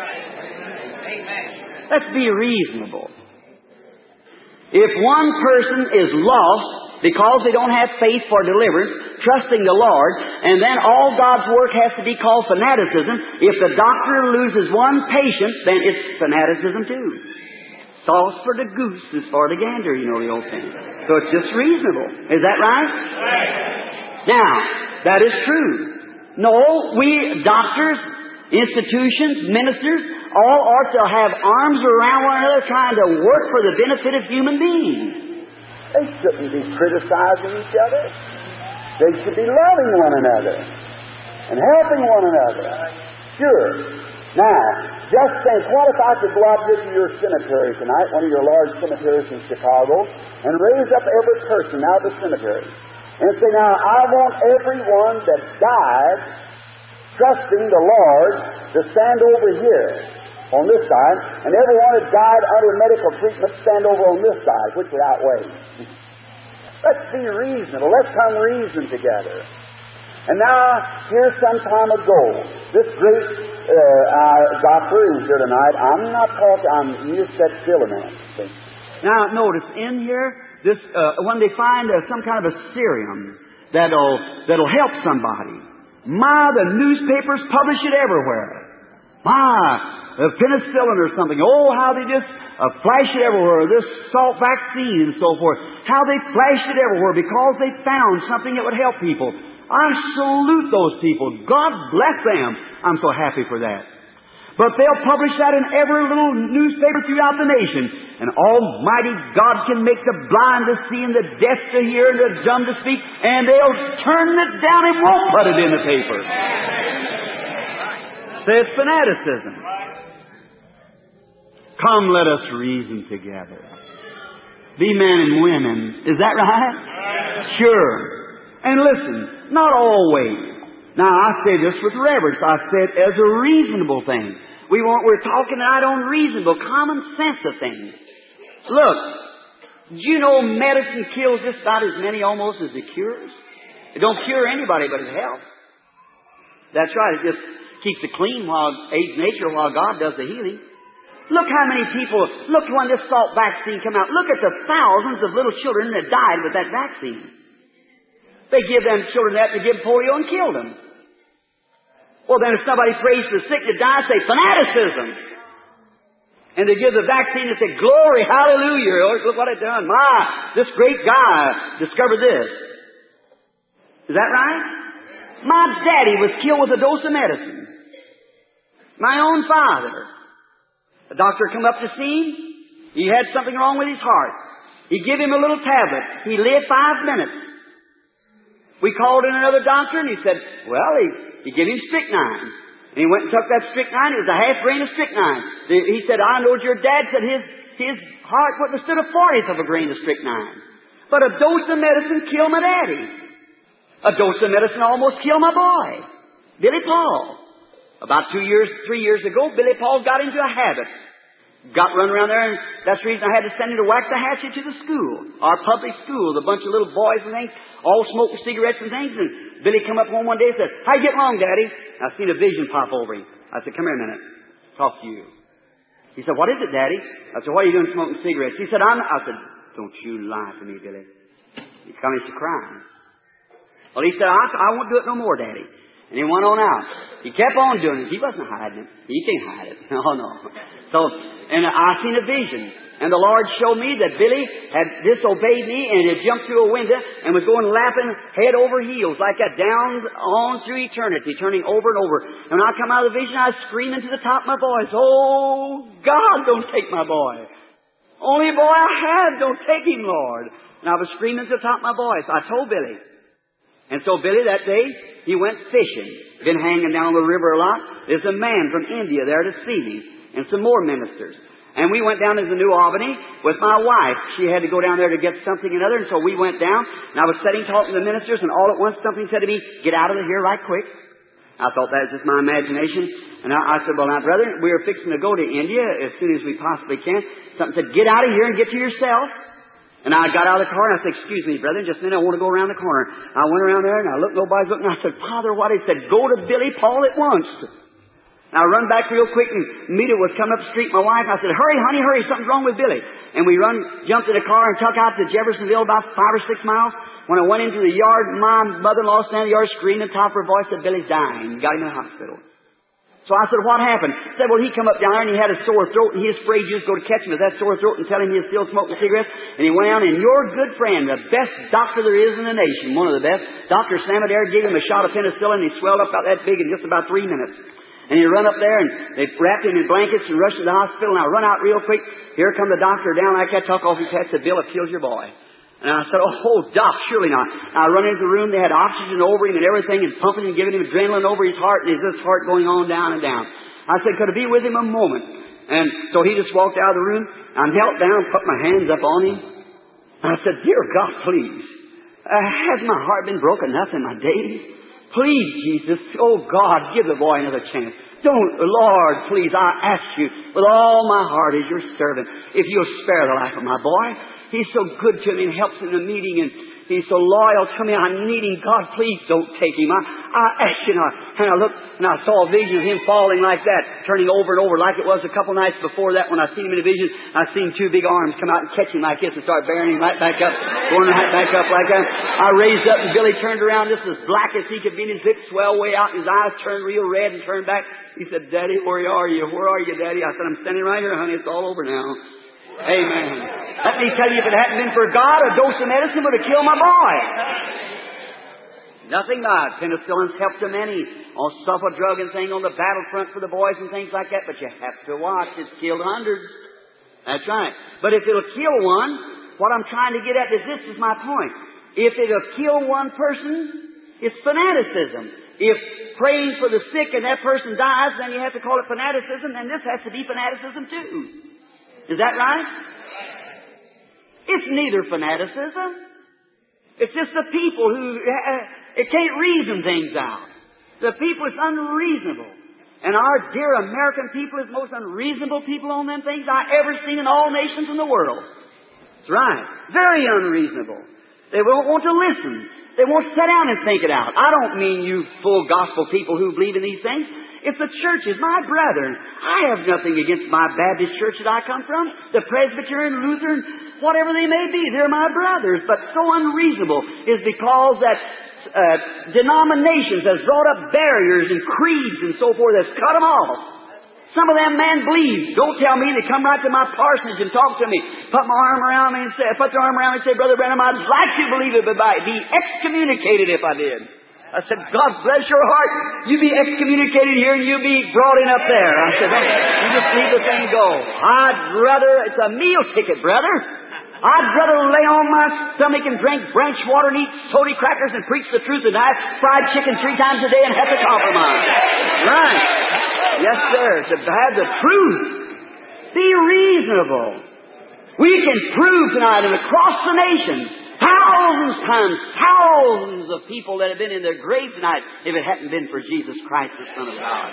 Let's be reasonable. If one person is lost because they don't have faith for deliverance, trusting the Lord, and then all God's work has to be called fanaticism, if the doctor loses one patient, then it's fanaticism too. Sauce for the goose is for the gander, you know the old saying. So it's just reasonable. Is that right? Now, that is true. No, we doctors, institutions, ministers, all ought to have arms around one another trying to work for the benefit of human beings. They shouldn't be criticizing each other. They should be loving one another and helping one another. Sure. Now, just think, what if I could go out to your cemetery tonight, one of your large cemeteries in Chicago, and raise up every person out of the cemetery and say, now, I want everyone that died trusting the Lord to stand over here on this side, and everyone that died under medical treatment stand over on this side, which would outweigh. Let's be reasonable. Let's come reason together. And now, here some time ago, this great uh, uh, doctor who's here tonight, I'm not talking, I'm, you just sit still a minute. See? Now, notice, in here, this uh, when they find uh, some kind of a serum that'll, that'll help somebody, my, the newspapers publish it everywhere. My, uh, penicillin or something. Oh, how they just uh, flash it everywhere. This salt vaccine and so forth. How they flash it everywhere because they found something that would help people. I salute those people. God bless them. I'm so happy for that. But they'll publish that in every little newspaper throughout the nation. And Almighty God can make the blind to see and the deaf to hear and the dumb to speak. And they'll turn it down and won't put it in the paper. Say it's fanaticism. Come, let us reason together. Be men and women. Is that right? Sure. And listen, not always. Now, I say this with reverence. I say it as a reasonable thing. We want, we're talking out on reasonable, common sense of things. Look, do you know medicine kills just about as many almost as it cures? It don't cure anybody, but it helps. That's right. It just keeps it clean while aids nature while God does the healing. Look how many people, look when this salt vaccine came out. Look at the thousands of little children that died with that vaccine. They give them children that, they give polio and kill them. Well, then if somebody prays for the sick to die, say fanaticism. And they give the vaccine and say, glory, hallelujah. Oh, look what I've done. My, this great guy discovered this. Is that right? My daddy was killed with a dose of medicine. My own father. The doctor come up to see him. He had something wrong with his heart. He gave him a little tablet. He lived five minutes. We called in another doctor and he said, well, he, he gave him strychnine. And he went and took that strychnine. It was a half grain of strychnine. He said, I know your dad said his, his heart wouldn't have stood a fortieth of a grain of strychnine. But a dose of medicine killed my daddy. A dose of medicine almost killed my boy, Billy Paul. About two years, three years ago, Billy Paul got into a habit. Got run around there, and that's the reason I had to send him to Waxahachie to the school, our public school, a bunch of little boys and things, all smoking cigarettes and things. And Billy come up home one day and said, how you getting along, Daddy? I seen a vision pop over him. I said, come here a minute. Talk to you. He said, what is it, Daddy? I said, why are you doing smoking cigarettes? He said, I'm... I said, don't you lie to me, Billy. He commenced to crying. Well, he said, I, I won't do it no more, Daddy. And he went on out. He kept on doing it. He wasn't hiding it. He can't hide it. No, no. So, and I seen a vision. And the Lord showed me that Billy had disobeyed me and had jumped through a window and was going lapping head over heels like that down on through eternity, turning over and over. And when I come out of the vision, I was screaming to the top of my voice, oh, God, don't take my boy. Only boy I have, don't take him, Lord. And I was screaming to the top of my voice. I told Billy. And so Billy that day, he went fishing. Been hanging down the river a lot. There's a man from India there to see me and some more ministers. And we went down to the New Albany with my wife. She had to go down there to get something and other, and so we went down. And I was sitting talking to the ministers, and all at once something said to me, get out of here right quick. I thought that was just my imagination. And I, I said, well, now, brother, we are fixing to go to India as soon as we possibly can. Something said, get out of here and get to yourself. And I got out of the car, and I said, excuse me, brother, just a minute, I want to go around the corner. I went around there, and I looked, nobody's looking. I said, Father, what? He said, go to Billy Paul at once. And I run back real quick, and Mita was coming up the street, my wife. I said, hurry, honey, hurry, something's wrong with Billy. And we run, jumped in the car and took out to Jeffersonville about five or six miles. When I went into the yard, my mother-in-law standing in the yard screaming at the top of her voice, said, Billy's dying. Got him in the hospital. So I said, what happened? He said, well, he come up down there and he had a sore throat, and he was afraid you was going to catch him with that sore throat and tell him he was still smoking cigarettes. And he went down, and your good friend, the best doctor there is in the nation, one of the best, Doctor Samadare, gave him a shot of penicillin, and he swelled up about that big in just about three minutes. And he run up there, and they wrapped him in blankets and rushed to the hospital, and I run out real quick. Here come the doctor down like that, took off his hat, said, Bill, it killed your boy. And I said, oh, Doc, surely not. And I run into the room, they had oxygen over him and everything, and pumping and giving him adrenaline over his heart, and his heart going on down and down. I said, could I be with him a moment? And so he just walked out of the room. I knelt down and put my hands up on him. I said, dear God, please, uh, has my heart been broken enough in my days? Please, Jesus, oh God, give the boy another chance. Don't, Lord, please, I ask you with all my heart as your servant, if you'll spare the life of my boy. He's so good to me and helps in the meeting, and he's so loyal to me. I need him. God, please don't take him. I, I ask you now. And I looked, and I saw a vision of him falling like that, turning over and over like it was a couple nights before that when I seen him in a vision. I seen two big arms come out and catch him like this and start bearing him right back up, going right back up like that. I raised up, and Billy turned around just as black as he could be, and his lips swelled way out, and his eyes turned real red and turned back. He said, Daddy, where are you? Where are you, Daddy? I said, I'm standing right here, honey. It's all over now. Amen. Let me tell you, if it hadn't been for God, a dose of medicine would have killed my boy. Nothing but penicillin's helped to many. On sulfa drug and thing on the battlefront for the boys and things like that. But you have to watch. It's killed hundreds. That's right. But if it'll kill one, what I'm trying to get at is this is my point. If it'll kill one person, it's fanaticism. If praying for the sick and that person dies, then you have to call it fanaticism, and this has to be fanaticism too. Is that right? It's neither fanaticism. It's just the people who uh, it can't reason things out. The people is unreasonable. And our dear American people is the most unreasonable people on them things I ever seen in all nations in the world. That's right. Very unreasonable. They won't want to listen. They won't sit down and think it out. I don't mean you full gospel people who believe in these things. It's the churches, my brethren. I have nothing against my Baptist church that I come from, the Presbyterian, Lutheran, whatever they may be. They're my brothers. But so unreasonable is because that uh, denominations has brought up barriers and creeds and so forth that's cut them off. Some of them man believe. Don't tell me. They come right to my parsonage and talk to me. Put my arm around me and say, put their arm around me and say, Brother Branham, I'd like to believe it, but I'd be excommunicated if I did. I said, God bless your heart. You be excommunicated here and you be brought in up there. I said, you just leave the thing go. I'd rather, it's a meal ticket, brother. I'd rather lay on my stomach and drink branch water and eat soda crackers and preach the truth than I fried chicken three times a day and have to compromise. Right. Yes, sir. To have the truth. Be reasonable. We can prove tonight and across the nation, thousands times, thousands of people that have been in their grave tonight if it hadn't been for Jesus Christ, the Son of God.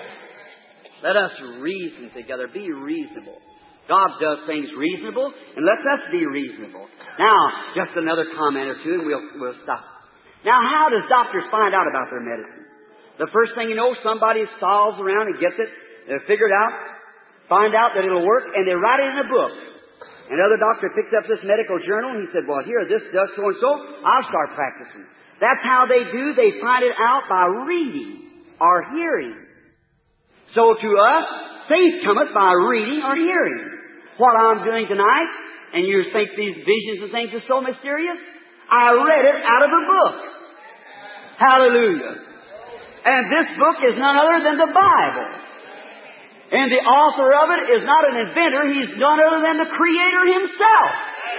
Let us reason together. Be reasonable. God does things reasonable, and let us be reasonable. Now, just another comment or two, and we'll, we'll stop. Now, how does doctors find out about their medicine? The first thing you know, somebody solves around and gets it, they figure it out, find out that it'll work, and they write it in a book. Another doctor picks up this medical journal, and he said, well, here, this does so-and-so, I'll start practicing. That's how they do. They find it out by reading or hearing. So to us, faith cometh by reading or hearing. What I'm doing tonight, and you think these visions and things are so mysterious, I read it out of a book. Hallelujah. And this book is none other than the Bible. And the author of it is not an inventor, he's none other than the Creator Himself.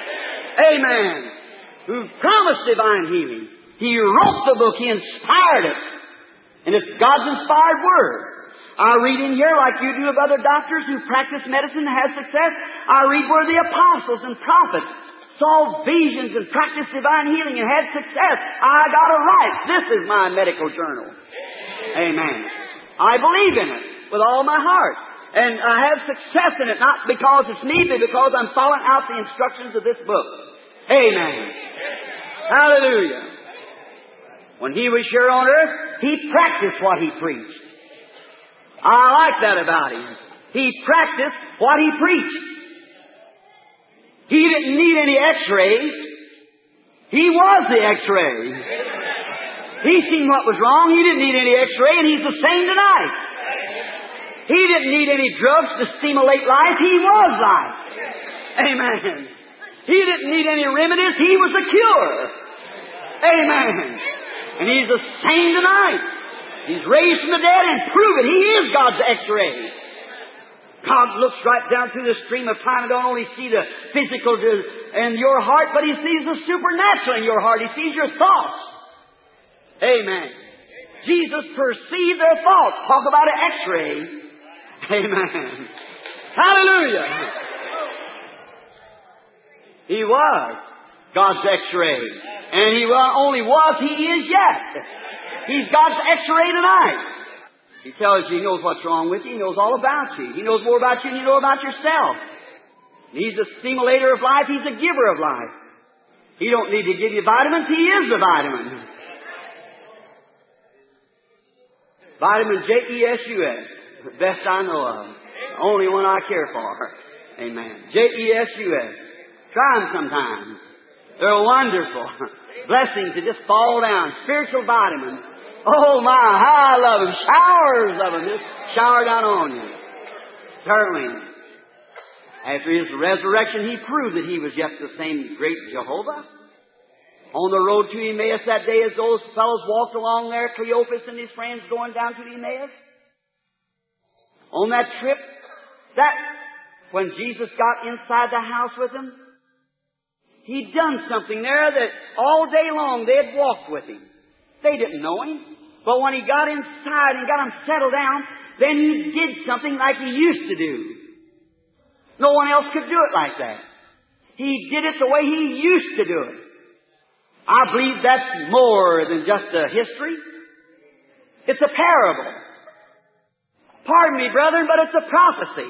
Amen. Who promised divine healing. He wrote the book, He inspired it. And it's God's inspired Word. I read in here, like you do of other doctors who practice medicine and have success, I read where the apostles and prophets saw visions and practiced divine healing and had success. I got to write. This is my medical journal. Amen. I believe in it with all my heart. And I have success in it, not because it's me, but because I'm following out the instructions of this book. Amen. Hallelujah. When He was here on earth, He practiced what He preached. I like that about Him. He practiced what He preached. He didn't need any x-rays. He was the x-ray. He seen what was wrong. He didn't need any x-ray, and He's the same tonight. He didn't need any drugs to stimulate life. He was life. Amen. He didn't need any remedies. He was the cure. Amen. And He's the same tonight. He's raised from the dead and prove it. He is God's x-ray. God looks right down through the stream of time and don't only see the physical in your heart, but He sees the supernatural in your heart. He sees your thoughts. Amen. Jesus perceived their thoughts. Talk about an x-ray. Amen. Hallelujah. He was God's x-ray. And He only was, He is yet. He's God's x-ray tonight. He tells you He knows what's wrong with you. He knows all about you. He knows more about you than you know about yourself. He's the stimulator of life. He's the giver of life. He don't need to give you vitamins. He is the vitamin. Vitamin J E S U S. The best I know of. The only one I care for. Amen. J E S U S. Try them sometimes. They're wonderful. Blessings to just fall down. Spiritual vitamins. Oh my, how I love them. Showers of them just shower down on you. Certainly. After His resurrection, He proved that He was yet the same great Jehovah. On the road to Emmaus that day, as those fellows walked along there, Cleophas and his friends going down to Emmaus. On that trip, that when Jesus got inside the house with them, He'd done something there that all day long they had walked with Him. They didn't know Him. But when He got inside and got them settled down, then He did something like He used to do. No one else could do it like that. He did it the way He used to do it. I believe that's more than just a history. It's a parable. Pardon me, brethren, but it's a prophecy.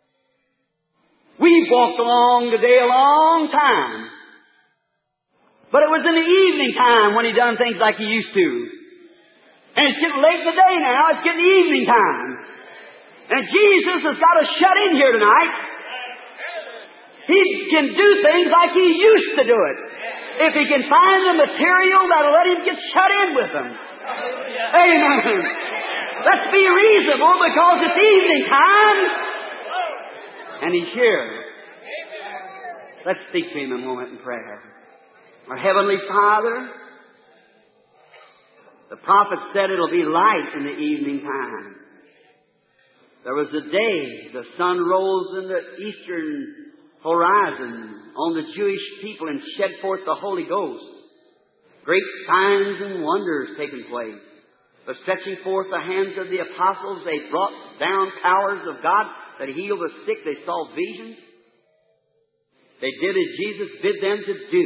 We've walked along today a long time. But it was in the evening time when he done things like he used to. And it's getting late in the day now. It's getting evening time. And Jesus has got us shut in here tonight. He can do things like he used to do it. If he can find the material that'll let him get shut in with them. Amen. Let's be reasonable because it's evening time. And he's here. Let's speak to him a moment in prayer. Our Heavenly Father, the prophet said it'll be light in the evening time. There was a day the sun rose in the eastern horizon on the Jewish people and shed forth the Holy Ghost. Great signs and wonders taking place. But stretching forth the hands of the apostles, they brought down powers of God that healed the sick. They saw visions. They did as Jesus bid them to do.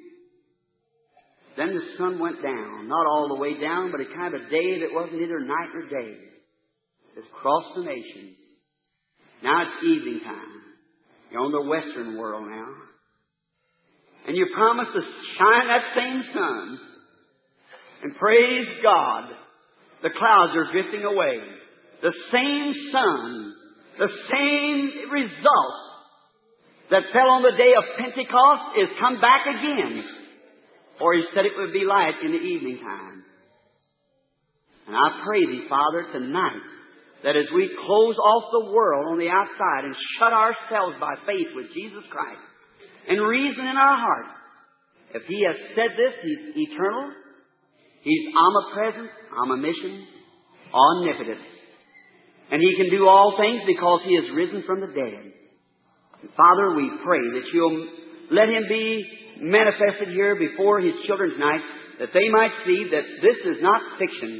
Then the sun went down. Not all the way down, but a kind of day that wasn't either night nor day. It's crossed the nations. Now it's evening time. You're on the western world now. And you promised to shine that same sun. And praise God, the clouds are drifting away. The same sun, the same result that fell on the day of Pentecost is come back again. For he said it would be light in the evening time. And I pray thee, Father, tonight, that as we close off the world on the outside and shut ourselves by faith with Jesus Christ and reason in our heart, if he has said this, he's eternal, he's omnipresent, omniscient, omnipotent. And he can do all things because he is risen from the dead. And Father, we pray that you'll let him be manifested here before his children tonight, that they might see that this is not fiction.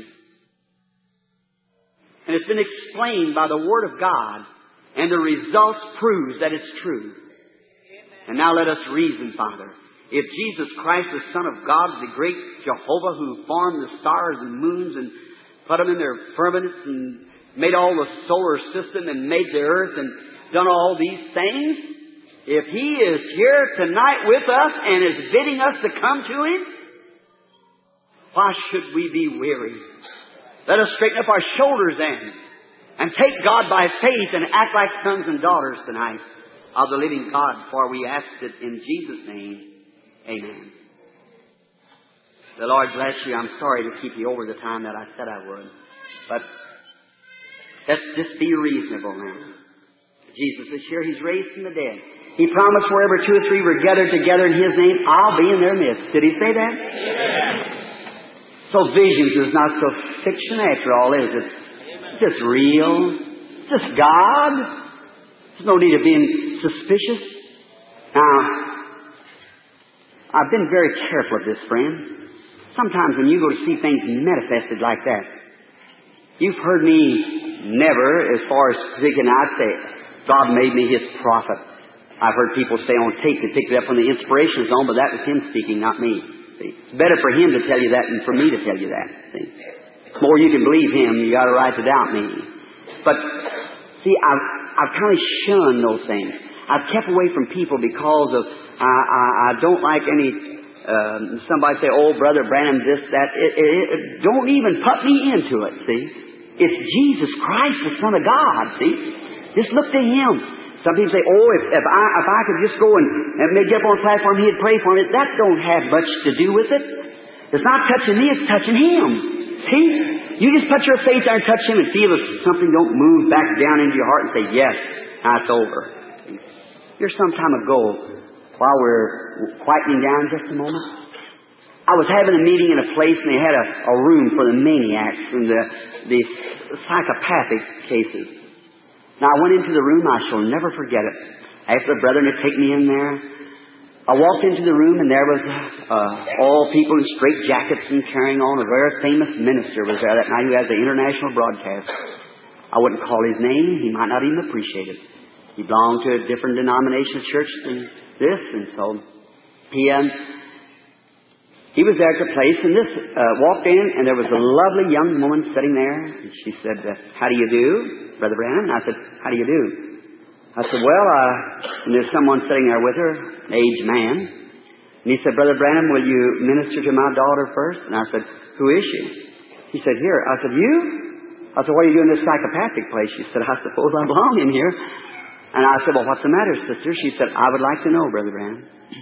And it's been explained by the Word of God, and the results proves that it's true. And now let us reason, Father. If Jesus Christ, the Son of God, the great Jehovah who formed the stars and moons and put them in their firmaments and made all the solar system and made the earth and done all these things, if he is here tonight with us and is bidding us to come to him, why should we be weary? Let us straighten up our shoulders then and take God by faith and act like sons and daughters tonight of the living God, for we ask it in Jesus' name. Amen. The Lord bless you. I'm sorry to keep you over the time that I said I would. But let's just be reasonable now. Jesus is here. He's raised from the dead. He promised wherever two or three were gathered together in his name, I'll be in their midst. Did he say that? Yes. So visions is not so fiction after all, is it? It's just real. It's just God. There's no need of being suspicious. Now, I've been very careful of this, friend. Sometimes when you go to see things manifested like that, you've heard me never, as far as speaking, I'd say, God made me his prophet. I've heard people say on tape, they picked it up when the inspiration was on, but that was him speaking, not me. See? It's better for him to tell you that than for me to tell you that. See? The more you can believe him, you got a right to doubt me. But, see, I've, I've kind of shunned those things. I've kept away from people because of, I, I, I don't like any, um, somebody say, oh, Brother Branham, this, that. It, it, it, don't even put me into it, see. It's Jesus Christ, the Son of God, see. Just look to him. Some people say, oh, if, if I if I could just go and, and maybe get up on a platform, he'd pray for me. That don't have much to do with it. It's not touching me, it's touching him. See? You just put your faith there and touch him and see if something don't move back down into your heart and say, yes, now it's over. Here some time ago, while we're quieting down just a moment, I was having a meeting in a place and they had a, a room for the maniacs and the, the psychopathic cases. Now, I went into the room. I shall never forget it. After the brethren had taken me in there, I walked into the room, and there was uh, all people in straight jackets and carrying on. A very famous minister was there that night who has the international broadcast. I wouldn't call his name. He might not even appreciate it. He belonged to a different denomination church than this, and so he um, he was there at the place, and this uh, walked in, and there was a lovely young woman sitting there, and she said, uh, how do you do, Brother Branham? And I said, how do you do? I said, well, uh, and there's someone sitting there with her, an aged man. And he said, Brother Branham, will you minister to my daughter first? And I said, who is she? He said, here. I said, you? I said, what are you doing in this psychopathic place? She said, I suppose I belong in here. And I said, well, what's the matter, sister? She said, I would like to know, Brother Branham.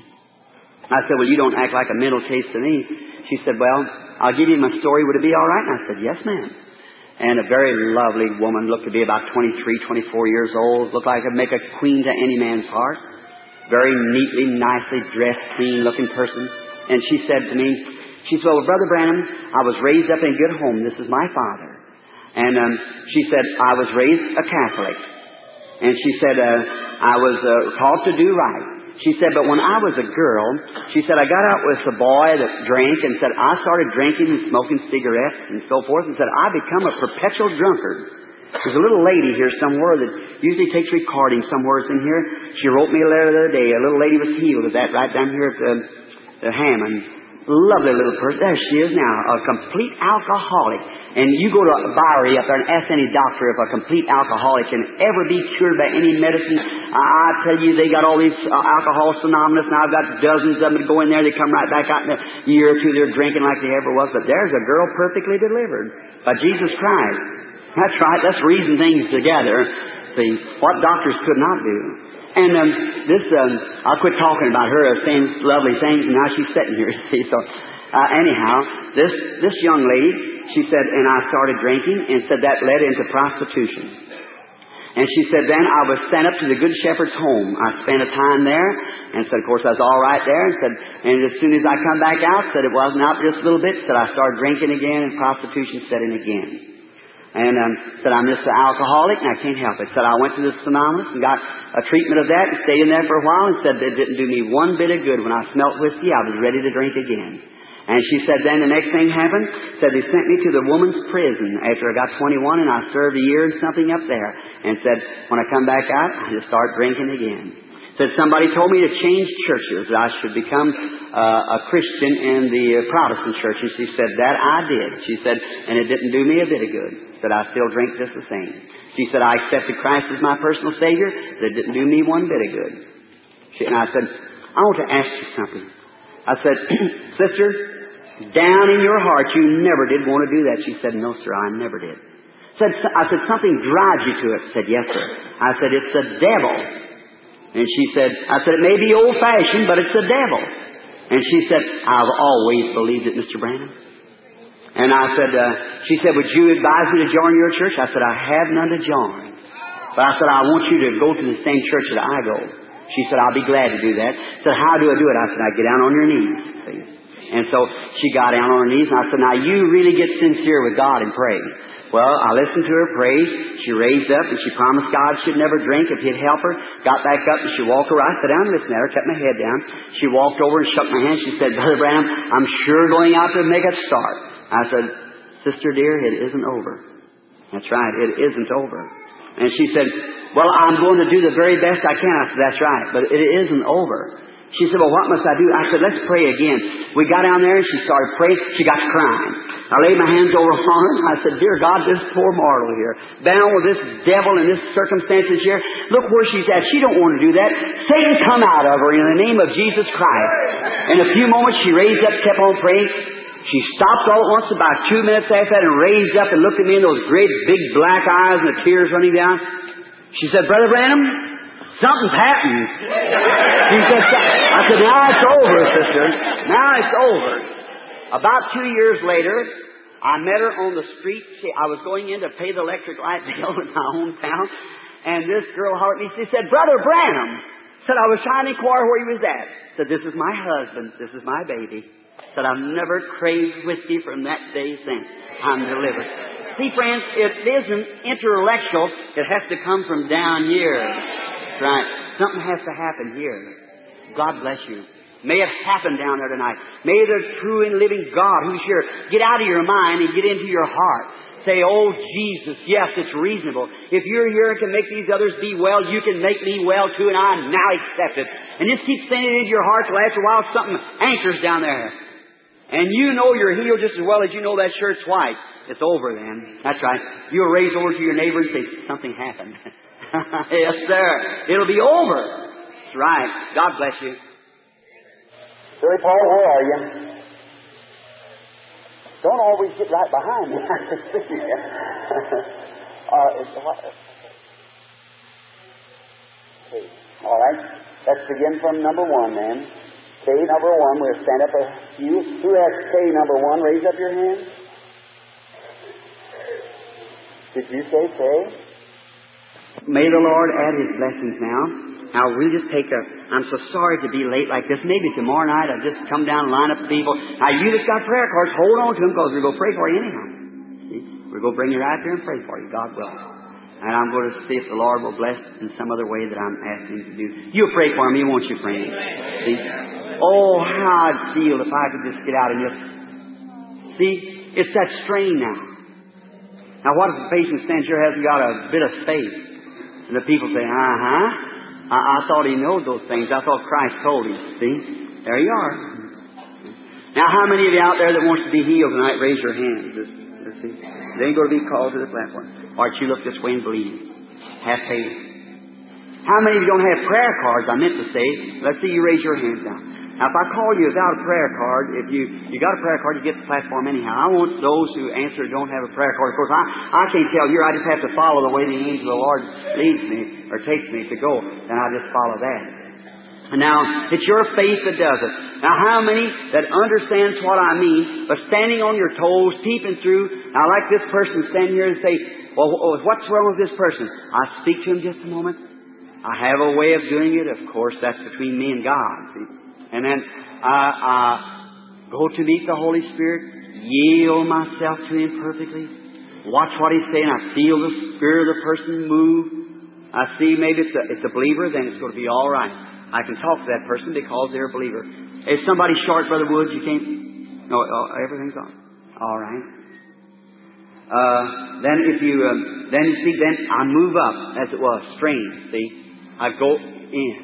I said, well, you don't act like a mental case to me. She said, well, I'll give you my story. Would it be all right? And I said, yes, ma'am. And a very lovely woman, looked to be about twenty-three, twenty-four years old, looked like I'd make a queen to any man's heart. Very neatly, nicely dressed, clean-looking person. And she said to me, she said, well, Brother Branham, I was raised up in a good home. This is my father. And um, she said, I was raised a Catholic. And she said, uh, I was uh, taught to do right. She said, but when I was a girl, she said, I got out with a boy that drank and said, I started drinking and smoking cigarettes and so forth, and said, I become a perpetual drunkard. There's a little lady here somewhere that usually takes recordings somewhere in here. She wrote me a letter the other day. A little lady was healed of that right down here at the, the Hammond. Lovely little person. There she is now, a complete alcoholic. And you go to Bowery up there and ask any doctor if a complete alcoholic can ever be cured by any medicine. I, I tell you, they got all these uh, alcohol anonymous, and I've got dozens of them that go in there. They come right back out in a year or two. They're drinking like they ever was. But there's a girl perfectly delivered by Jesus Christ. That's right. Let's reason things together. See, what doctors could not do. And um, this, um, I'll quit talking about her, uh, saying lovely things, and now she's sitting here, see. So, uh, anyhow, this this young lady, she said, and I started drinking, and said that led into prostitution. And she said, then I was sent up to the Good Shepherd's home. I spent a time there, and said, of course, I was all right there, and said, and as soon as I come back out, said it wasn't out just a little bit, said I started drinking again, and prostitution set in again. And um, said, I'm just an alcoholic, and I can't help it. Said, I went to the Anonymous and got a treatment of that and stayed in there for a while, and said it didn't do me one bit of good. When I smelt whiskey, I was ready to drink again. And she said, then the next thing happened, said they sent me to the woman's prison after I got twenty-one, and I served a year and something up there. And said, when I come back out, I just start drinking again. Said, somebody told me to change churches, that I should become uh, a Christian in the uh, Protestant church. And she said, that I did. She said, and it didn't do me a bit of good. Said, I still drink just the same. She said, I accepted Christ as my personal Savior. That didn't do me one bit of good. She, and I said, I want to ask you something. I said, sister, down in your heart, you never did want to do that. She said, no, sir, I never did. Said, I said, something drives you to it. Said, yes, sir. I said, it's the devil. And she said, I said, it may be old-fashioned, but it's the devil. And she said, I've always believed it, Mister Branham. And I said, uh, she said, would you advise me to join your church? I said, I have none to join. But I said, I want you to go to the same church that I go. She said, I'll be glad to do that. I said, how do I do it? I said, I get down on your knees. See? And so she got down on her knees, and I said, now you really get sincere with God and pray. Well, I listened to her pray. She raised up, and she promised God she'd never drink if he'd help her. Got back up, and she walked over. I sat down and listened to her, kept my head down. She walked over and shook my hand. She said, Brother Branham, I'm sure going out to make a start. I said, sister dear, it isn't over. That's right, it isn't over. And she said, well, I'm going to do the very best I can. I said, that's right, but it isn't over. She said, well, what must I do? I said, let's pray again. We got down there and she started praying. She got crying. I laid my hands over on her and I said, dear God, this poor mortal here, down with this devil and this circumstances here, look where she's at. She don't want to do that. Satan, come out of her in the name of Jesus Christ. In a few moments, she raised up, kept on praying. She stopped all at once about two minutes after that and raised up and looked at me in those great big black eyes and the tears running down. She said, Brother Branham, something's happened. She said, I said, now it's over, sister. Now it's over. About two years later, I met her on the street. She, I was going in to pay the electric light bill in my hometown, and this girl heard me. She said, Brother Branham. Said, I was trying to inquire where he was at. Said, this is my husband. This is my baby. Said, I've never craved whiskey from that day since. I'm delivered. See, friends, it isn't intellectual. It has to come from down here. That's right. Something has to happen here. God bless you. May it happen down there tonight. May the true and living God who's here get out of your mind and get into your heart. Say, oh, Jesus, yes, it's reasonable. If you're here and can make these others be well, you can make me well too, and I now accept it. And just keep saying it in your heart till after a while something anchors down there. And you know you're healed just as well as you know that shirt's white. It's over then. That's right. You'll raise over to your neighbor and say, something happened. Yes, sir. It'll be over. That's right. God bless you. Billy Paul, where are you? Don't always get right behind me. I can see you. uh, it's, what? Okay. All right. Let's begin from number one then. K number one. We'll stand up a few. Who has K number one? Raise up your hand. Did you say K? May the Lord add His blessings now. Now, we'll just take a... I'm so sorry to be late like this. Maybe tomorrow night I'll just come down and line up people. Now, you just got prayer cards. Hold on to them because we're going to pray for you anyhow. See? We're going to bring you right there and pray for you. God will. And I'm going to see if the Lord will bless in some other way that I'm asking Him to do. You'll pray for me, won't you, friend? See? Oh, how I'd feel if I could just get out and just... See? It's that strain now. Now, what if the patient stands here hasn't got a bit of faith? And the people say, uh-huh. I, I thought he knows those things. I thought Christ told him. See? There you are. Now, how many of you out there that wants to be healed tonight, raise your hands. Just, just see. They ain't going to be called to the platform. Or you look this way and believe. Have faith. How many of you don't have prayer cards? I meant to say. Let's see you raise your hands now. Now, if I call you without a prayer card, if you you got a prayer card, you get the platform anyhow. I want those who answer don't have a prayer card. Of course, I, I can't tell you. I just have to follow the way the angel of the Lord leads me or takes me to go. Then I just follow that. And now, it's your faith that does it. Now, how many that understands what I mean, but standing on your toes, peeping through, now like this person standing here and say, well, what's wrong with this person? I speak to him just a moment. I have a way of doing it. Of course, that's between me and God. See? And then I uh, uh, go to meet the Holy Spirit, yield myself to Him perfectly, watch what He's saying. I feel the Spirit of the person move. I see maybe it's a, it's a believer, then it's going to be all right. I can talk to that person because they're a believer. If somebody's short, Brother Woods, you can't... No, uh, everything's on. All right. Uh, then if you... Um, then you see, then I move up, as it was, strain, see. I go in.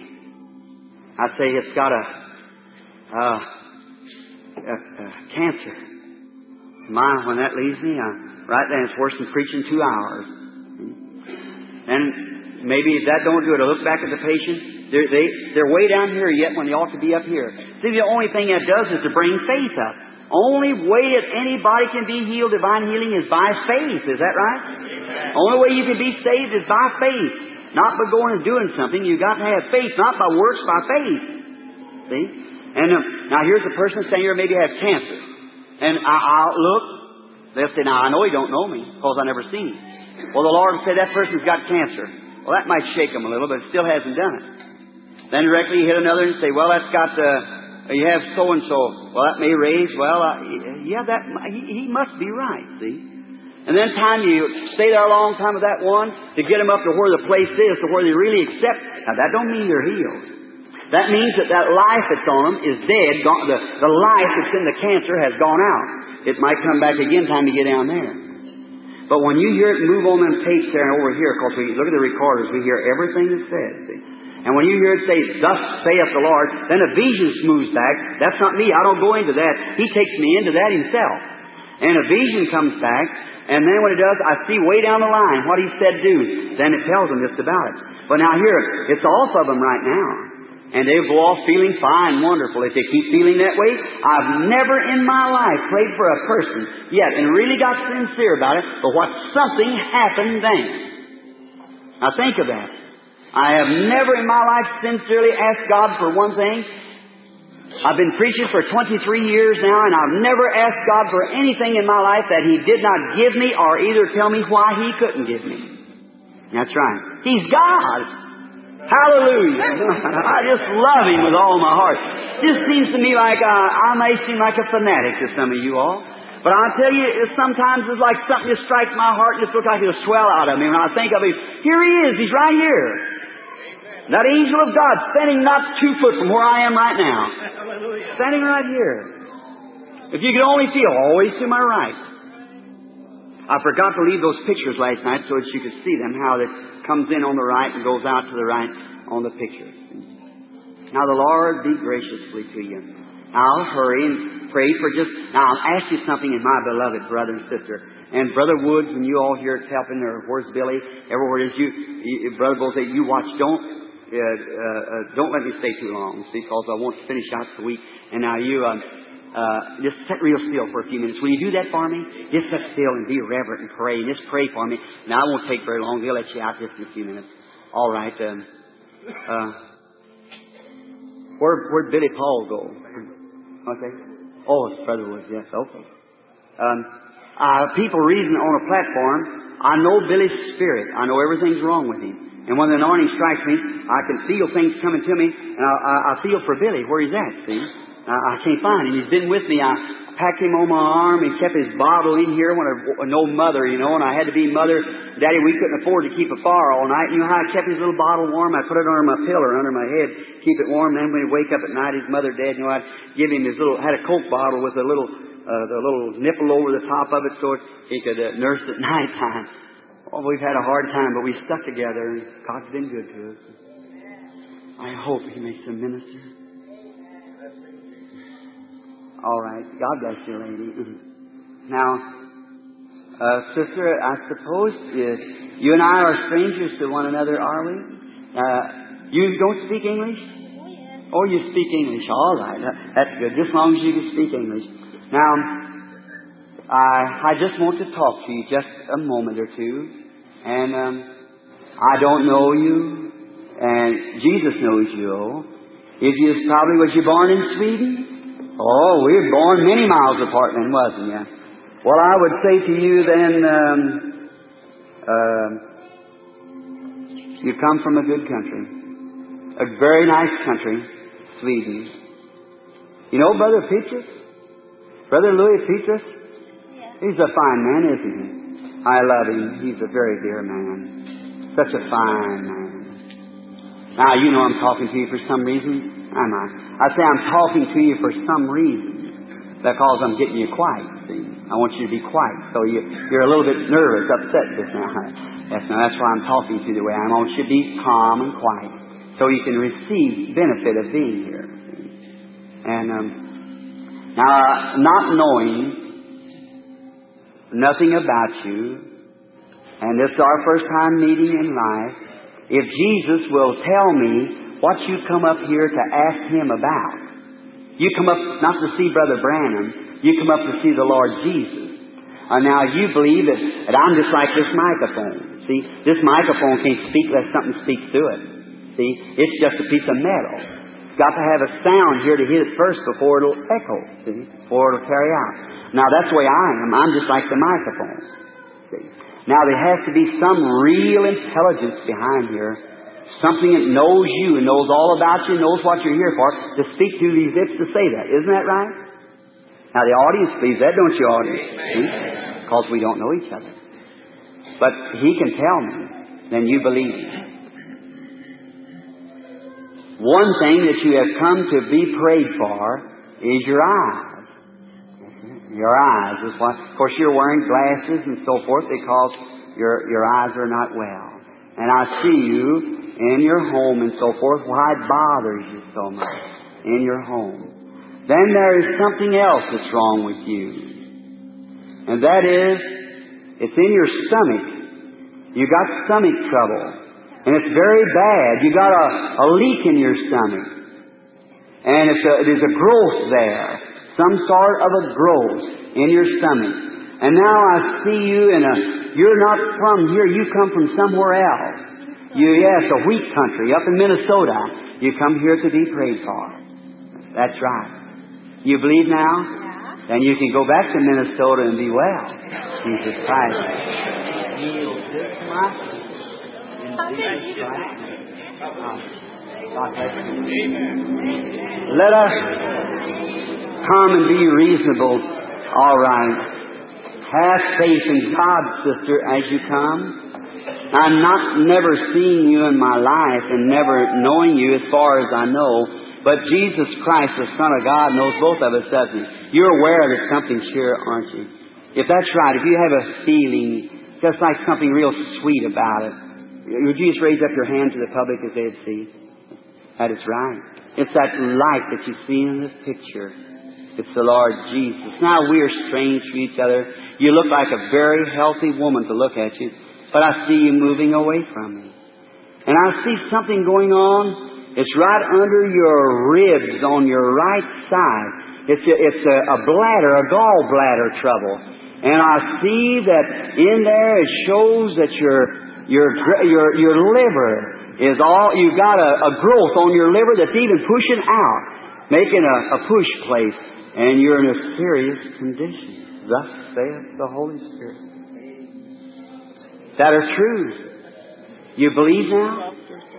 I say it's got a... Uh, uh, uh, cancer. My, when that leaves me, I, right then it's worse than preaching two hours. And maybe if that don't do it, I look back at the patient. They're, they, they're way down here yet when they ought to be up here. See, the only thing that does is to bring faith up. Only way that anybody can be healed, divine healing, is by faith. Is that right? Amen. Only way you can be saved is by faith. Not by going and doing something. You've got to have faith, not by works, by faith. See? And um, now here's a person saying here maybe have cancer. And I, I'll look. They'll say, now I know you don't know me because I never seen him. Well, the Lord will say that person's got cancer. Well, that might shake them a little, but it still hasn't done it. Then directly you hit another and say, well, that's got uh, you have so-and-so. Well, that may raise. Well, uh, yeah, that he, he must be right, see. And then time you stay there a long time with that one to get them up to where the place is, to where they really accept. Now, that don't mean they're healed. That means that that life that's on them is dead. Gone, the, the life that's in the cancer has gone out. It might come back again time to get down there. But when you hear it move on them tapes there and over here, because we look at the recorders, we hear everything that's said. See? And when you hear it say, thus saith the Lord, then a vision moves back. That's not me. I don't go into that. He takes me into that Himself. And a vision comes back. And then when it does, I see way down the line what He said do. Then it tells them just about it. But now here, it's off of them right now. And they'll go off feeling fine, wonderful. If they keep feeling that way, I've never in my life prayed for a person yet and really got sincere about it, but what something happened then. Now think of that. I have never in my life sincerely asked God for one thing. I've been preaching for twenty-three years now, and I've never asked God for anything in my life that He did not give me or either tell me why He couldn't give me. That's right. He's God. Hallelujah. I just love Him with all my heart. Just seems to me like uh, I may seem like a fanatic to some of you all. But I tell you, sometimes it's like something just strikes my heart and just looks like it'll swell out of me. When I think of Him, here He is. He's right here. That angel of God standing not two foot from where I am right now. Standing right here. If you could only see, always to my right. I forgot to leave those pictures last night so that you could see them, how it comes in on the right and goes out to the right on the picture. Now the Lord be graciously to you. I'll hurry and pray for just... Now I'll ask you something in my beloved brother and sister. And Brother Woods, when you all hear it's helping, or where's Billy, everywhere it is, you, you Brother Bull say, you watch, don't... uh, uh, don't let me stay too long, see, because I want to finish out the week. And now you, um, uh, just sit real still for a few minutes. Will you do that for me? Just sit still and be reverent and pray. And just pray for me. Now, I won't take very long. They'll let you out just in a few minutes. All right. Um, uh, where, where'd Billy Paul go? Okay. Oh, it's Brother Woods. Yes, okay. Um, uh, people reading on a platform, I know Billy's spirit. I know everything's wrong with him. And when the anointing strikes me, I can feel things coming to me, and I, I, I feel for Billy where he's at, see? I, I can't find him. He's been with me. I packed him on my arm. He kept his bottle in here when I, no mother, you know, and I had to be mother. Daddy, we couldn't afford to keep a fire all night. You know how I kept his little bottle warm? I put it under my pillow, under my head, keep it warm. Then when he'd wake up at night, his mother dead, you know, I'd give him his little, had a Coke bottle with a little, uh, the little nipple over the top of it so he could uh, nurse at night time. Oh, we've had a hard time, but we stuck together, and God's been good to us. I hope He makes a minister. All right. God bless you, lady. Now, uh, sister, I suppose uh, you and I are strangers to one another, are we? Uh, you don't speak English? Oh, you speak English. All right. That's good, just as long as you can speak English. Now, I, I just want to talk to you just a moment or two. And um, I don't know you, and Jesus knows you. If you probably was you born in Sweden? Oh, we were born many miles apart then, wasn't you? Well, I would say to you then, um, uh, you come from a good country, a very nice country, Sweden. You know Brother Peaches? Brother Louis Peaches? He's a fine man, isn't he? I love him. He's a very dear man. Such a fine man. Now, you know I'm talking to you for some reason. Am I? I say I'm talking to you for some reason. Because I'm getting you quiet, see. I want you to be quiet. So you, you're a little bit nervous, upset just now. Yes, now that's why I'm talking to you the way I want you to be calm and quiet. So you can receive benefit of being here. See? And, um, now, not knowing nothing about you, and this is our first time meeting in life, if Jesus will tell me what you come up here to ask Him about. You come up not to see Brother Branham, you come up to see the Lord Jesus. And now you believe that, that I'm just like this microphone. See, this microphone can't speak unless something speaks through it. See, it's just a piece of metal. It's got to have a sound here to hit it first before it'll echo, see, before it'll carry out. Now, that's the way I am. I'm just like the microphone. See? Now, there has to be some real intelligence behind here. Something that knows you and knows all about you, knows what you're here for, to speak through these lips to say that. Isn't that right? Now, the audience believes that, don't you, audience? See? Because we don't know each other. But He can tell me, then you believe Him. One thing that you have come to be prayed for is your eyes. Your eyes is what, of course, you're wearing glasses and so forth because your your eyes are not well. And I see you in your home and so forth. Why it bothers you so much in your home? Then there is something else that's wrong with you, and that is it's in your stomach. You got stomach trouble, and it's very bad. You got a, a leak in your stomach, and it's a, there's a growth there. Some sort of a growth in your stomach. And now I see you in a, you're not from here, you come from somewhere else. You, yes, a wheat country up in Minnesota. You come here to be prayed for. That's right. You believe now? Yeah. Then you can go back to Minnesota and be well. Jesus Christ. Heal this muscle. In Jesus Christ. God bless you. Let us come and be reasonable. All right. Have faith in God, sister, as you come. I'm not never seeing you in my life and never knowing you as far as I know, but Jesus Christ, the Son of God, knows both of us, doesn't He? You're aware that something's here, aren't you? If that's right, if you have a feeling, just like something real sweet about it, would you just raise up your hand to the public as they'd see? That is right. It's that light that you see in this picture. It's the Lord Jesus. Now we are strange to each other. You look like a very healthy woman to look at you, but I see you moving away from me. And I see something going on. It's right under your ribs on your right side. It's a, it's a, a bladder, a gallbladder trouble. And I see that in there it shows that your your your your liver is all, you've got a, a growth on your liver that's even pushing out, making a, a push place, and you're in a serious condition. Thus saith the Holy Spirit. That are true. You believe now?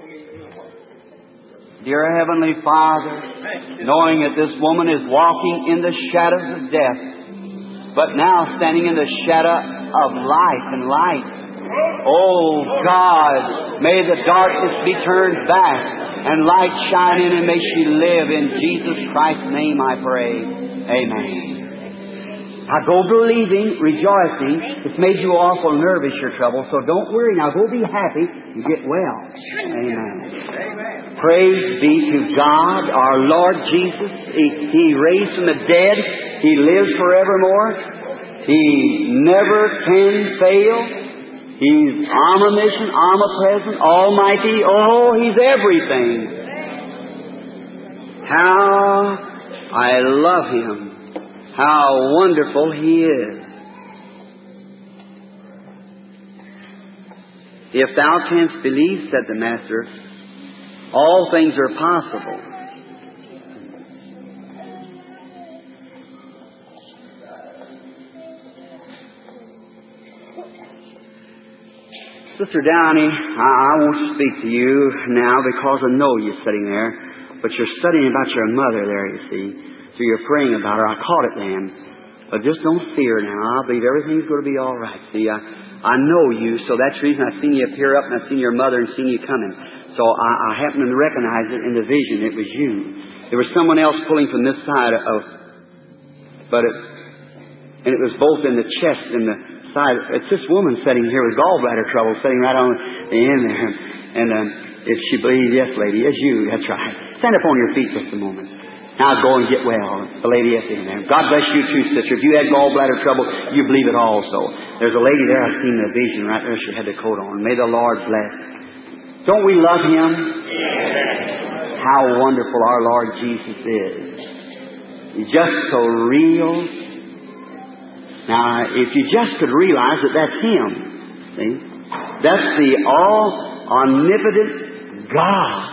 Dear Heavenly Father, knowing that this woman is walking in the shadows of death, but now standing in the shadow of life and light. Oh God, may the darkness be turned back and light shine in, and may she live. In Jesus Christ's name I pray. Amen. I go believing, rejoicing. It's made you awful nervous, your trouble, so don't worry. Now go be happy and get well. Amen. Praise be to God, our Lord Jesus. He, he raised from the dead. He lives forevermore. He never can fail. He's omniscient, omnipresent, almighty. Oh, He's everything. How I love Him. How wonderful He is. If thou canst believe, said the Master, all things are possible. Sister Downey, I, I won't speak to you now because I know you're sitting there, but you're studying about your mother there, you see. So you're praying about her. I caught it then. But just don't fear now. I believe everything's going to be all right. See, I, I know you, so that's the reason I've seen you appear up, and I've seen your mother and seen you coming. So I, I happened to recognize it in the vision. It was you. There was someone else pulling from this side of, but it, and it was both in the chest and the side. It's this woman sitting here with gallbladder trouble, sitting right on the end there. And um, if she believes, yes, lady, it's you. That's right. Stand up on your feet just a moment. Now go and get well. The lady at the end there. God bless you too, sister. If you had gallbladder trouble, you believe it also. There's a lady there. I've seen the vision right there. She had the coat on. May the Lord bless. Don't we love Him? How wonderful our Lord Jesus is. He's just so real. Now, if you just could realize that that's Him. See? That's the all-omnipotent God.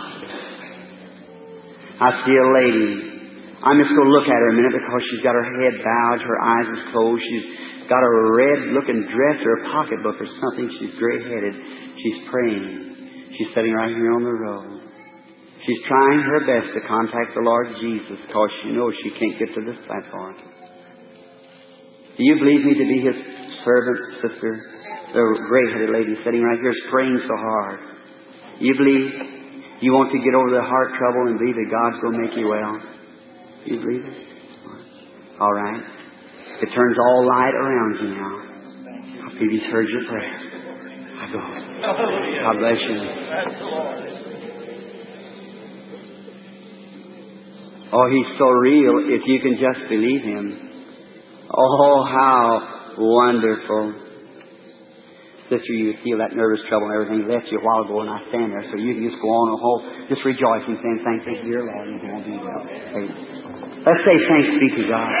I see a lady. I'm just going to look at her a minute because she's got her head bowed, her eyes is closed. She's got a red-looking dress or a pocketbook or something. She's gray-headed. She's praying. She's sitting right here on the road. She's trying her best to contact the Lord Jesus because she knows she can't get to this platform. Do you believe me to be His servant, sister? The gray-headed lady sitting right here is praying so hard. You believe? You want to get over the heart trouble and believe that God's going to make you well? You believe it? All right. It turns all light around you now. I believe He's heard your prayer. I go. God bless you. Oh, He's so real if you can just believe Him. Oh, how wonderful. Sister, you feel that nervous trouble and everything left you a while ago, and I stand there, so you can just go on and hold, just rejoicing, saying, thanks be to your Lord, and He won't be well. Hey, let's say thanks be to God.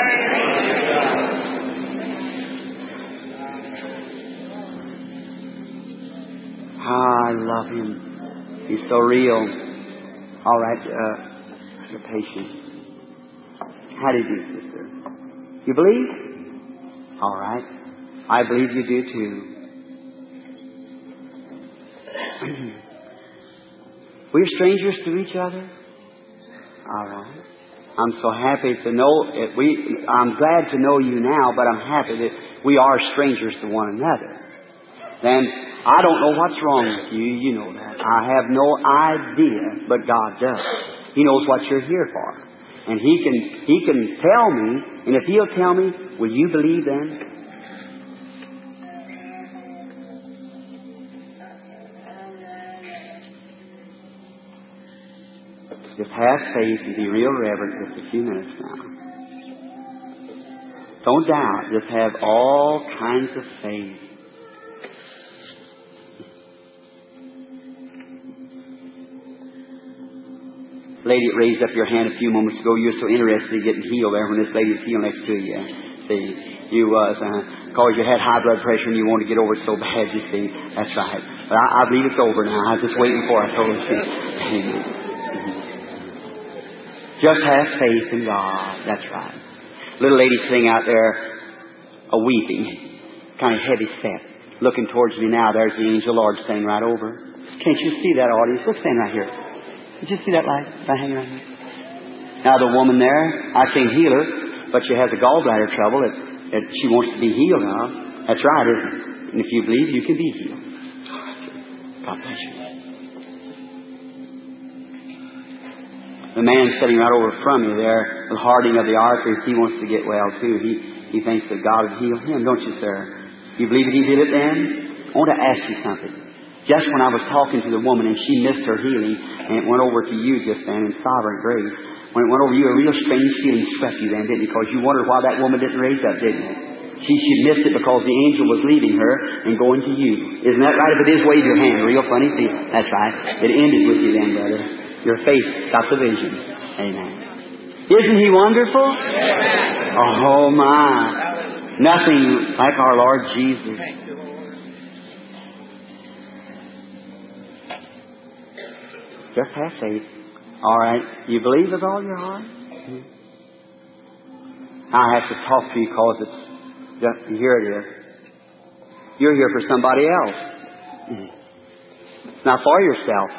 Ah, I love Him. He's so real. All right, uh, you're patient. How do you do, sister? You believe? All right. I believe you do too. We're strangers to each other. All right. I'm so happy to know it. We. I'm glad to know you now, but I'm happy that we are strangers to one another. Then I don't know what's wrong with you. You know that. I have no idea, but God does. He knows what you're here for, and He can. He can tell me, and if He'll tell me, will you believe then? Just have faith and be real reverent just a few minutes now. Don't doubt. Just have all kinds of faith. Lady that raised up your hand a few moments ago, you were so interested in getting healed there when this lady was healed next to you. See, you was, uh, because you had high blood pressure and you wanted to get over it so bad, you see. That's right. But I, I believe it's over now. I was just waiting for it. I told you. Amen. Just have faith in God. That's right. Little lady sitting out there, a weeping, kind of heavy step, looking towards me now. There's the angel Lord standing right over. Can't you see that, audience? Look, stand right here. Did you see that light? That hanging right here? Now the woman there, I can't heal her, but she has a gallbladder trouble. It, it, she wants to be healed now. That's right, isn't it? And if you believe, you can be healed. God bless you. The man sitting right over from you there, the hardening of the arteries, he wants to get well too. He he thinks that God would heal him, don't you, sir? You believe that He did it then? I want to ask you something. Just when I was talking to the woman and she missed her healing, and it went over to you just then in sovereign grace, when it went over you, a real strange feeling swept you then, didn't it? Because you wondered why that woman didn't raise up, didn't you? She, she missed it because the angel was leaving her and going to you. Isn't that right? If it is, wave your hand. Real funny. See, that's right. It ended with you then, brother. Your faith got the vision. Amen. Isn't He wonderful? Amen. Oh, my. Nothing like our Lord Jesus. Just have faith. All right. You believe with all your heart? I have to talk to you because it's just, here it is. You're here for somebody else. It's not for yourself.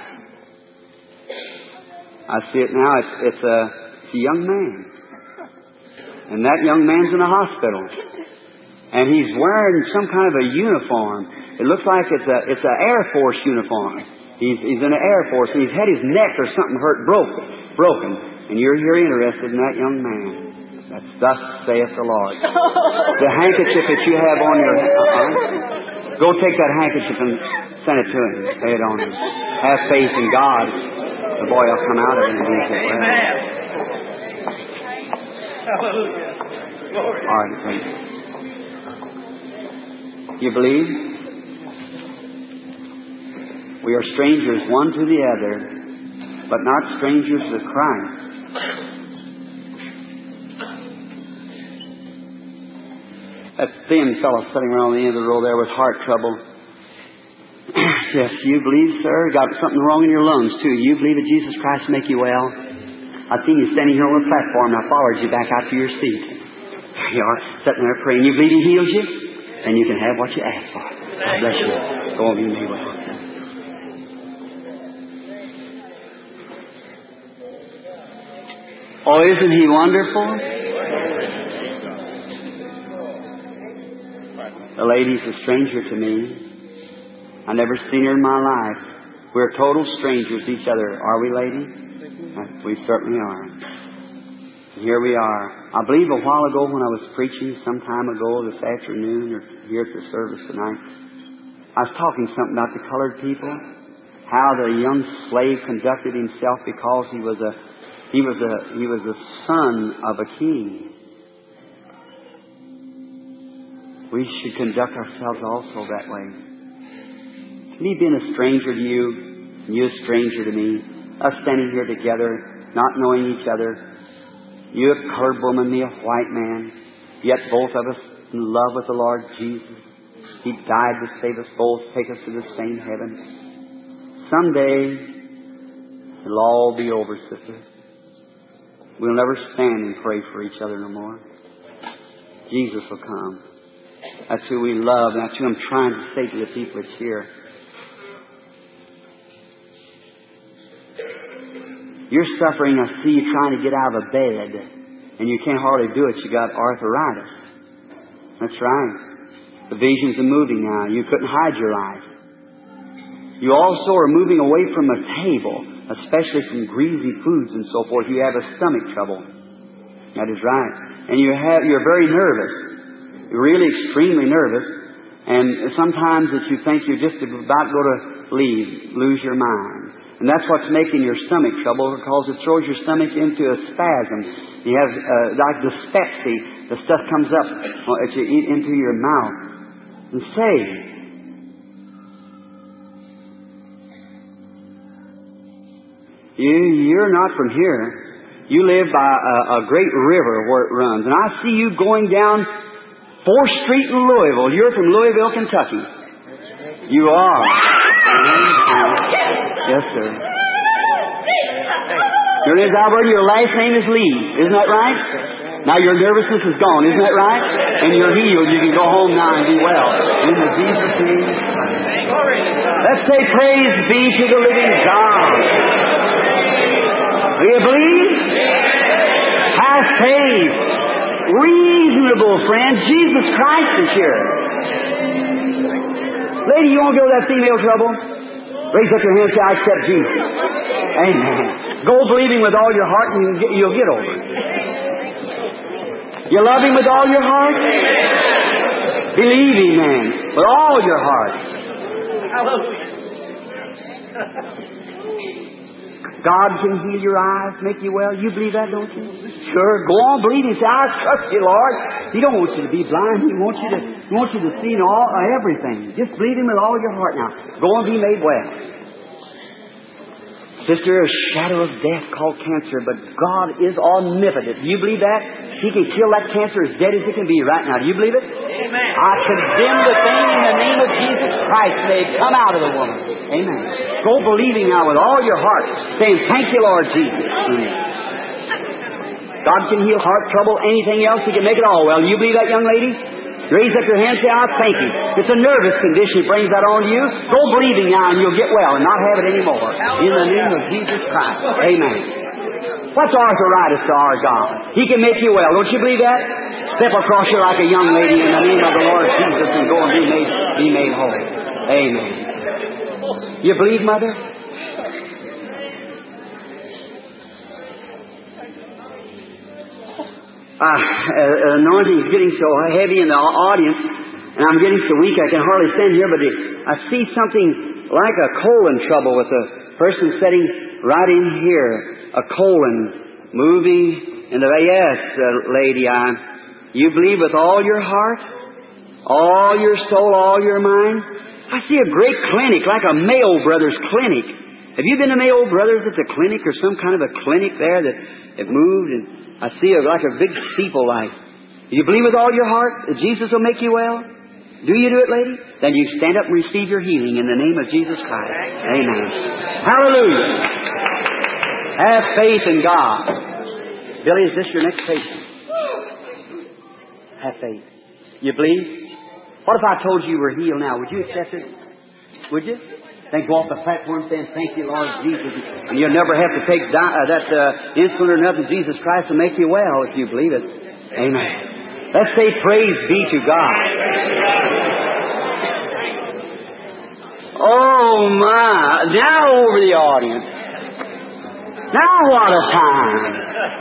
I see it now. It's, it's, a, it's a young man. And that young man's in a hospital. And he's wearing some kind of a uniform. It looks like it's a it's an Air Force uniform. He's, he's in the Air Force. And he's had his neck or something hurt, broken. Broken. And you're here interested in that young man. That's thus saith the Lord. The handkerchief that you have on your... Uh-huh. Go take that handkerchief and send it to him. Lay it on him. Have faith in God. The boy will come out of it and be well. Hallelujah. All right, thank you. You believe? We are strangers one to the other, but not strangers to Christ. That thin fellow sitting around the end of the row there with heart trouble. Yes, you believe, sir? You got something wrong in your lungs, too. You believe that Jesus Christ will make you well? I've seen you standing here on the platform, and I followed you back out to your seat. There you are, sitting there praying. You believe He heals you? And you can have what you ask for. God bless you. Go on, you may well. Oh, isn't He wonderful? The lady's a stranger to me. I've never seen her in my life. We're total strangers to each other. Are we, lady? We certainly are. Here we are. I believe a while ago when I was preaching some time ago this afternoon or here at the service tonight, I was talking something about the colored people, how the young slave conducted himself because he was a he was a he was a son of a king. We should conduct ourselves also that way. Me being a stranger to you, and you a stranger to me, us standing here together, not knowing each other, you a colored woman, me a white man, yet both of us in love with the Lord Jesus. He died to save us both, take us to the same heaven. Someday, it'll all be over, sister. We'll never stand and pray for each other no more. Jesus will come. That's who we love, and that's who I'm trying to say to the people that's here. You're suffering, I see you trying to get out of a bed, and you can't hardly do it. You got arthritis. That's right. The visions are moving now. You couldn't hide your life. You also are moving away from a table, especially from greasy foods and so forth. You have a stomach trouble. That is right. And you have, you're very nervous. You're really extremely nervous. And sometimes that you think you're just about to go to leave, lose your mind. And that's what's making your stomach trouble, because it throws your stomach into a spasm. You have, uh, like dyspepsy, the stuff comes up as you eat into your mouth. And say, You, you're not from here. You live by a, a great river where it runs. And I see you going down fourth Street in Louisville. You're from Louisville, Kentucky. You are. Yes, sir. Your name is Albert. Your last name is Lee. Isn't that right? Now your nervousness is gone. Isn't that right? And you're healed. You can go home now and be well. In the Jesus name. Let's say praise be to the living God. Do you believe? Have faith. Reasonable friend. Jesus Christ is here. Lady, you want to go to that female trouble? Raise up your hand and say, I accept Jesus. Amen. Go believing with all your heart and you'll get, you'll get over it. You love Him with all your heart? Believe Him, man, with all your heart. God can heal your eyes, make you well. You believe that, don't you? Sure. Go on believing. Say, I trust you, Lord. He don't want you to be blind. He wants you to, he wants you to see all, everything. Just believe Him with all your heart now. Go and be made well. Sister, a shadow of death called cancer, but God is omnipotent. Do you believe that? He can kill that cancer as dead as it can be right now. Do you believe it? Amen. I condemn the thing in the name of Jesus Christ. May it come out of the woman. Amen. Go believing now with all your heart, saying, thank you, Lord Jesus. Amen. God can heal heart trouble, anything else. He can make it all well. Do you believe that, young lady? Raise up your hand and say, I thank you. It's a nervous condition. It brings that on you. Go believing now and you'll get well and not have it anymore. In the name of Jesus Christ. Amen. What's arthritis to our God? He can make you well. Don't you believe that? Step across here like a young lady in the name of the Lord Jesus and go and be made, be made whole. Amen. You believe, Mother? Uh, uh, anointing is getting so heavy in the audience, and I'm getting so weak I can hardly stand here, but I see something like a colon trouble with a person sitting right in here. A colon moving in the way. Yes, uh, lady, I, you believe with all your heart, all your soul, all your mind. I see a great clinic, like a Mayo Brothers clinic. Have you been to Mayo Brothers at the clinic or some kind of a clinic there that it moved and I see it like a big steeple light. Do you believe with all your heart that Jesus will make you well? Do you do it, lady? Then you stand up and receive your healing in the name of Jesus Christ. Amen. Hallelujah. Have faith in God. Billy, is this your next patient? Have faith. You believe? What if I told you you were healed now? Would you accept it? Would you? Then go off the platform saying, thank you, Lord Jesus. And you'll never have to take di- uh, that uh, insulin or nothing. Jesus Christ will make you well if you believe it. Amen. Let's say praise be to God. Oh, my. Now over the audience. Now what a time.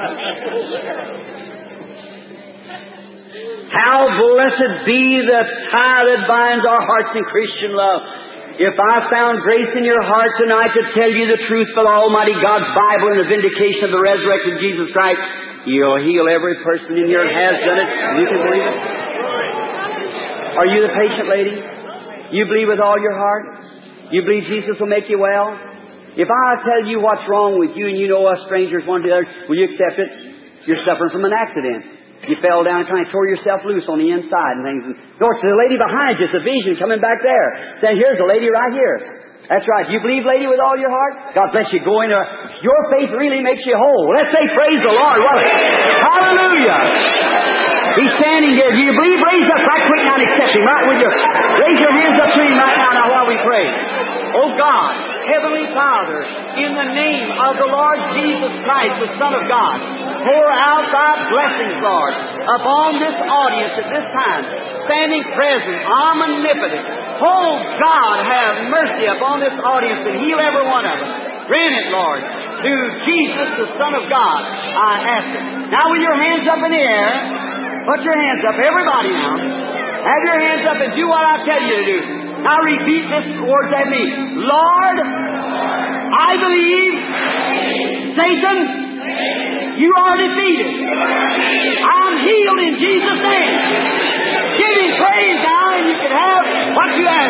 How blessed be the tie that binds our hearts in Christian love. If I found grace in your heart tonight to tell you the truth for the Almighty God's Bible and the vindication of the resurrected Jesus Christ, you'll heal every person in here and has done it. You can believe it. Are you the patient lady? You believe with all your heart? You believe Jesus will make you well? If I tell you what's wrong with you and you know us strangers one to the other, will you accept it? You're suffering from an accident. You fell down and kind of tore yourself loose on the inside and things. North to the lady behind you, it's a vision coming back there. Saying, here's a lady right here. That's right. You believe, lady, with all your heart? God bless you. Go in there. Your faith really makes you whole. Let's say praise the Lord. What a, hallelujah. He's standing there. Do you believe? Raise up right quick now and accept Him. Right with your, raise your hands up to Him right now, now while we pray. Oh God, Heavenly Father, in the name of the Lord Jesus Christ, the Son of God, pour out Thy blessings, Lord, upon this audience at this time, standing present, omnipotent. Oh God, have mercy upon this audience and heal every one of us. Grant it, Lord, through Jesus, the Son of God, I ask it. Now with your hands up in the air, put your hands up, everybody now. Have your hands up and do what I tell you to do. Now repeat this words after me. Lord, I believe Satan, you are defeated. I'm healed in Jesus' name. Give Him praise now and you can have what you ask.